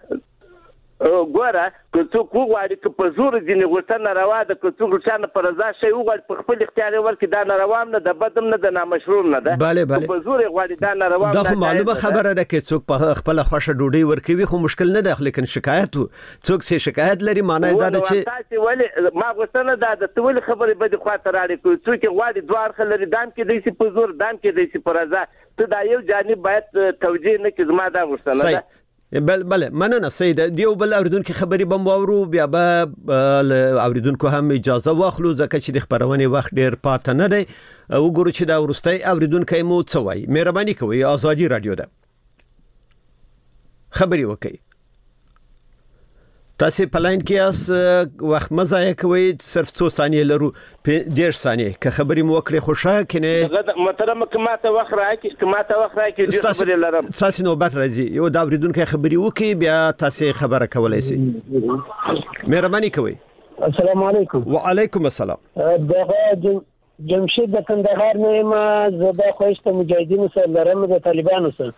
ګوره که څوک وغواړي که په زور ځینې غوښتنه روا ده که څوک چانه په رضا شی وغواړي په خپل اختیار ورکړي دا ناروا نه ده بدم نه ده نامشروع نه ده بله بله په زور غواړي دا ناروا دا خو معلومه خبره ده که څوک په خپل خوښه ډوډۍ ورکوي خو مشکل نه ده لیکن شکایت څوک سي شکایت لري معنی دا ده چې تاسو ولې ما غوښتنه ده د ټول خبرې به د خاطر راړي کوي څوک غواړي دوار خلري دام کې د سي په زور دام کې د سي په رضا ته دا یو جانب باید توجیه نه کې زما دا غوښتنه ده بل بل مننه سید دیو بل اوریدونکو خبري بم وورو بیا به اوریدونکو هم اجازه واخلو ځکه چې د خبرونه وخت ډیر پاتې نه دی وګورو چې دا ورستۍ اوریدونکو مو څه وایي. مهرباني کوئ آزادي رادیو ده خبري وکړئ. تاسو په لاین کې اس وخت مزه کوي صرف څو ثانیې لرو ډېر ثانیې که خبرې مو وکړې خوشاله کنه محترم کماته وخت راکې کماته وخت راکې دې خبرې لرم تاسو نو بات راځي یو دا اوریدونکو خبرې وکړي بیا تاسو خبره کولای شئ. مهرباني کوئ. السلام علیکم. وعلیکم السلام. دغه جمشید د کندهار نه ما زدا خوښته مجاهدینو سره لرم د طالبانو سره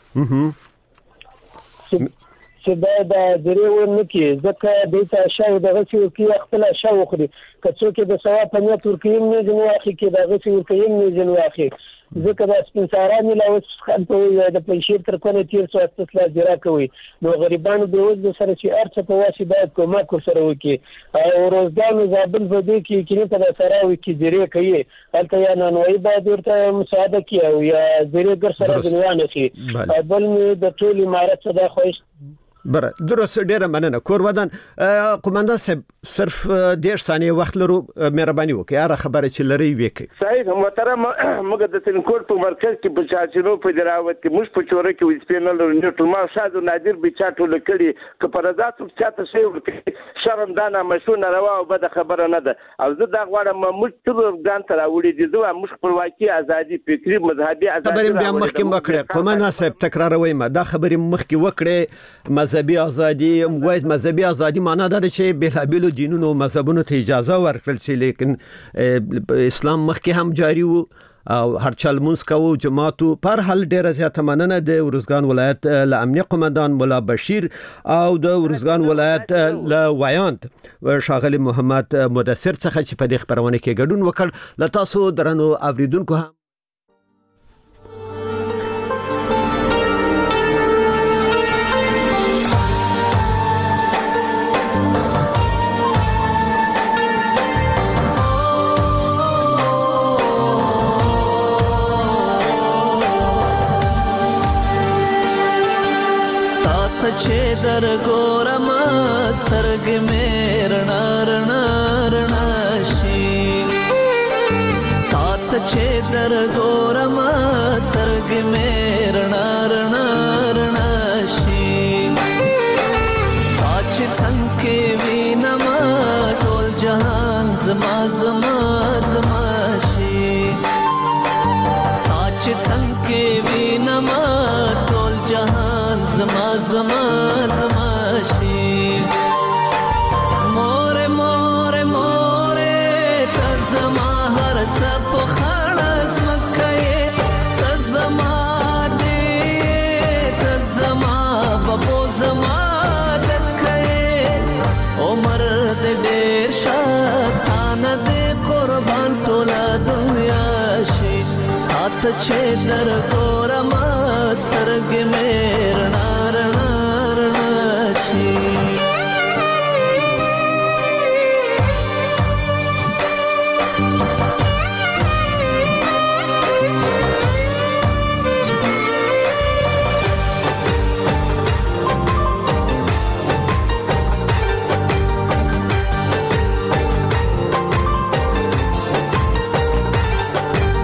چې دا د درې ورنه کې ځکه د تاسو د غسی کې خپل شاو خوري کڅو کې د سوا په نیت ورکیم نه جنو اخی کې د غسی ورکیم نه جنو اخی ځکه د سپنسارانو له اوس خلکو د پنځیر تر کنه تیر څو استثلا جرا کوي نو غریبانو د وځ سره چې ارڅ په واسطه د کومک سره وکي او روزګانو زابل په دې کې کې په سره وکي جری کوي هلته یا ننوي باید ورته مساعده کوي او یا جری ګر سره دنيانه شي بل مې د ټول امارات څخه خوښ بره درست ډیره مننه کور ودان قومندان صاحب صرف ډیر ثانیه وخت لرو مهرباني وکړئ هر خبره چې لري وکړئ. صحیح محترم موږ د سنکور په مرکز کې په چاچینو په دراوت کې موږ په چوره کې وې سپینل نیوټل ما شاده نادر به چاټو لکړي که پر ذات چاته شی ورکړي شرم دانه مشونه روا او بد خبره نه ده او زه دا غواړم موږ ټول ځان ته راوړي دي زه موږ خپلواکي ازادي فکری مذهبي ازادي خبرې بیا مخکې وکړه قومندان صاحب تکراروي ما دا خبرې مخکې وکړه مذهبي ازادي موږ مذهبي ازادي معنا ده چې بهلابلو دینونو مذهبونو ته اجازه ورکړل شي لیکن اسلام مخکې هم جاری وو او هر چا لمونځ کوو جماعتو پر حال ډیره زیاته مننه د ورزګان ولایت له امنیه قومندان مولا بشیر او د ورزګان ولایت له وایاند شاغلی محمد مدثر څخه چې په دې خبرونه کې ګډون وکړ. ل تاسو درنو اوریدونکو هم چې در ګورم سترګې مې رڼا رڼا رڼا شي تا ته چې در ګورم سترګې مې رڼا رڼا رڼا شي تا چې څنګه وینم ټول جهان زما زما زما شي تا چې څنګه وینم ټول جهان زما زما زما شي مور مور مور ته زما هر څه په خړس مکه ته زما دې ته زما په زما دکه عمر دې ډېر شاتان دې قربان ټول دنیا شي ته چې در ګورم سترګې مې رڼا رڼا رڼا شي.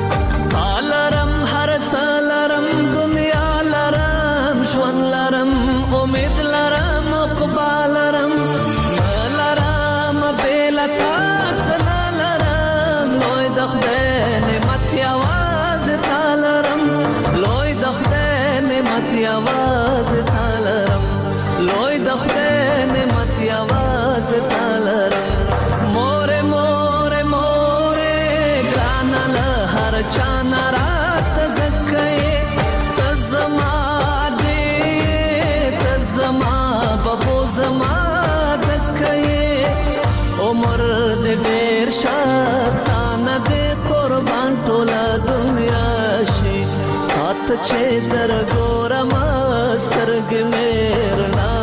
لرم خدای نعمت یوازې تالرم لوی د خدای نعمت یوازې تالرم لوی د خدای نعمت یوازې تالرم مور مور مور ګران له هر چا نارات زکه تزما دې تزما بابو زما دکه عمر دې ډېر شاتانه دې قربان ټوله دنیا شي هات چې در ګورم سترګې مې رڼا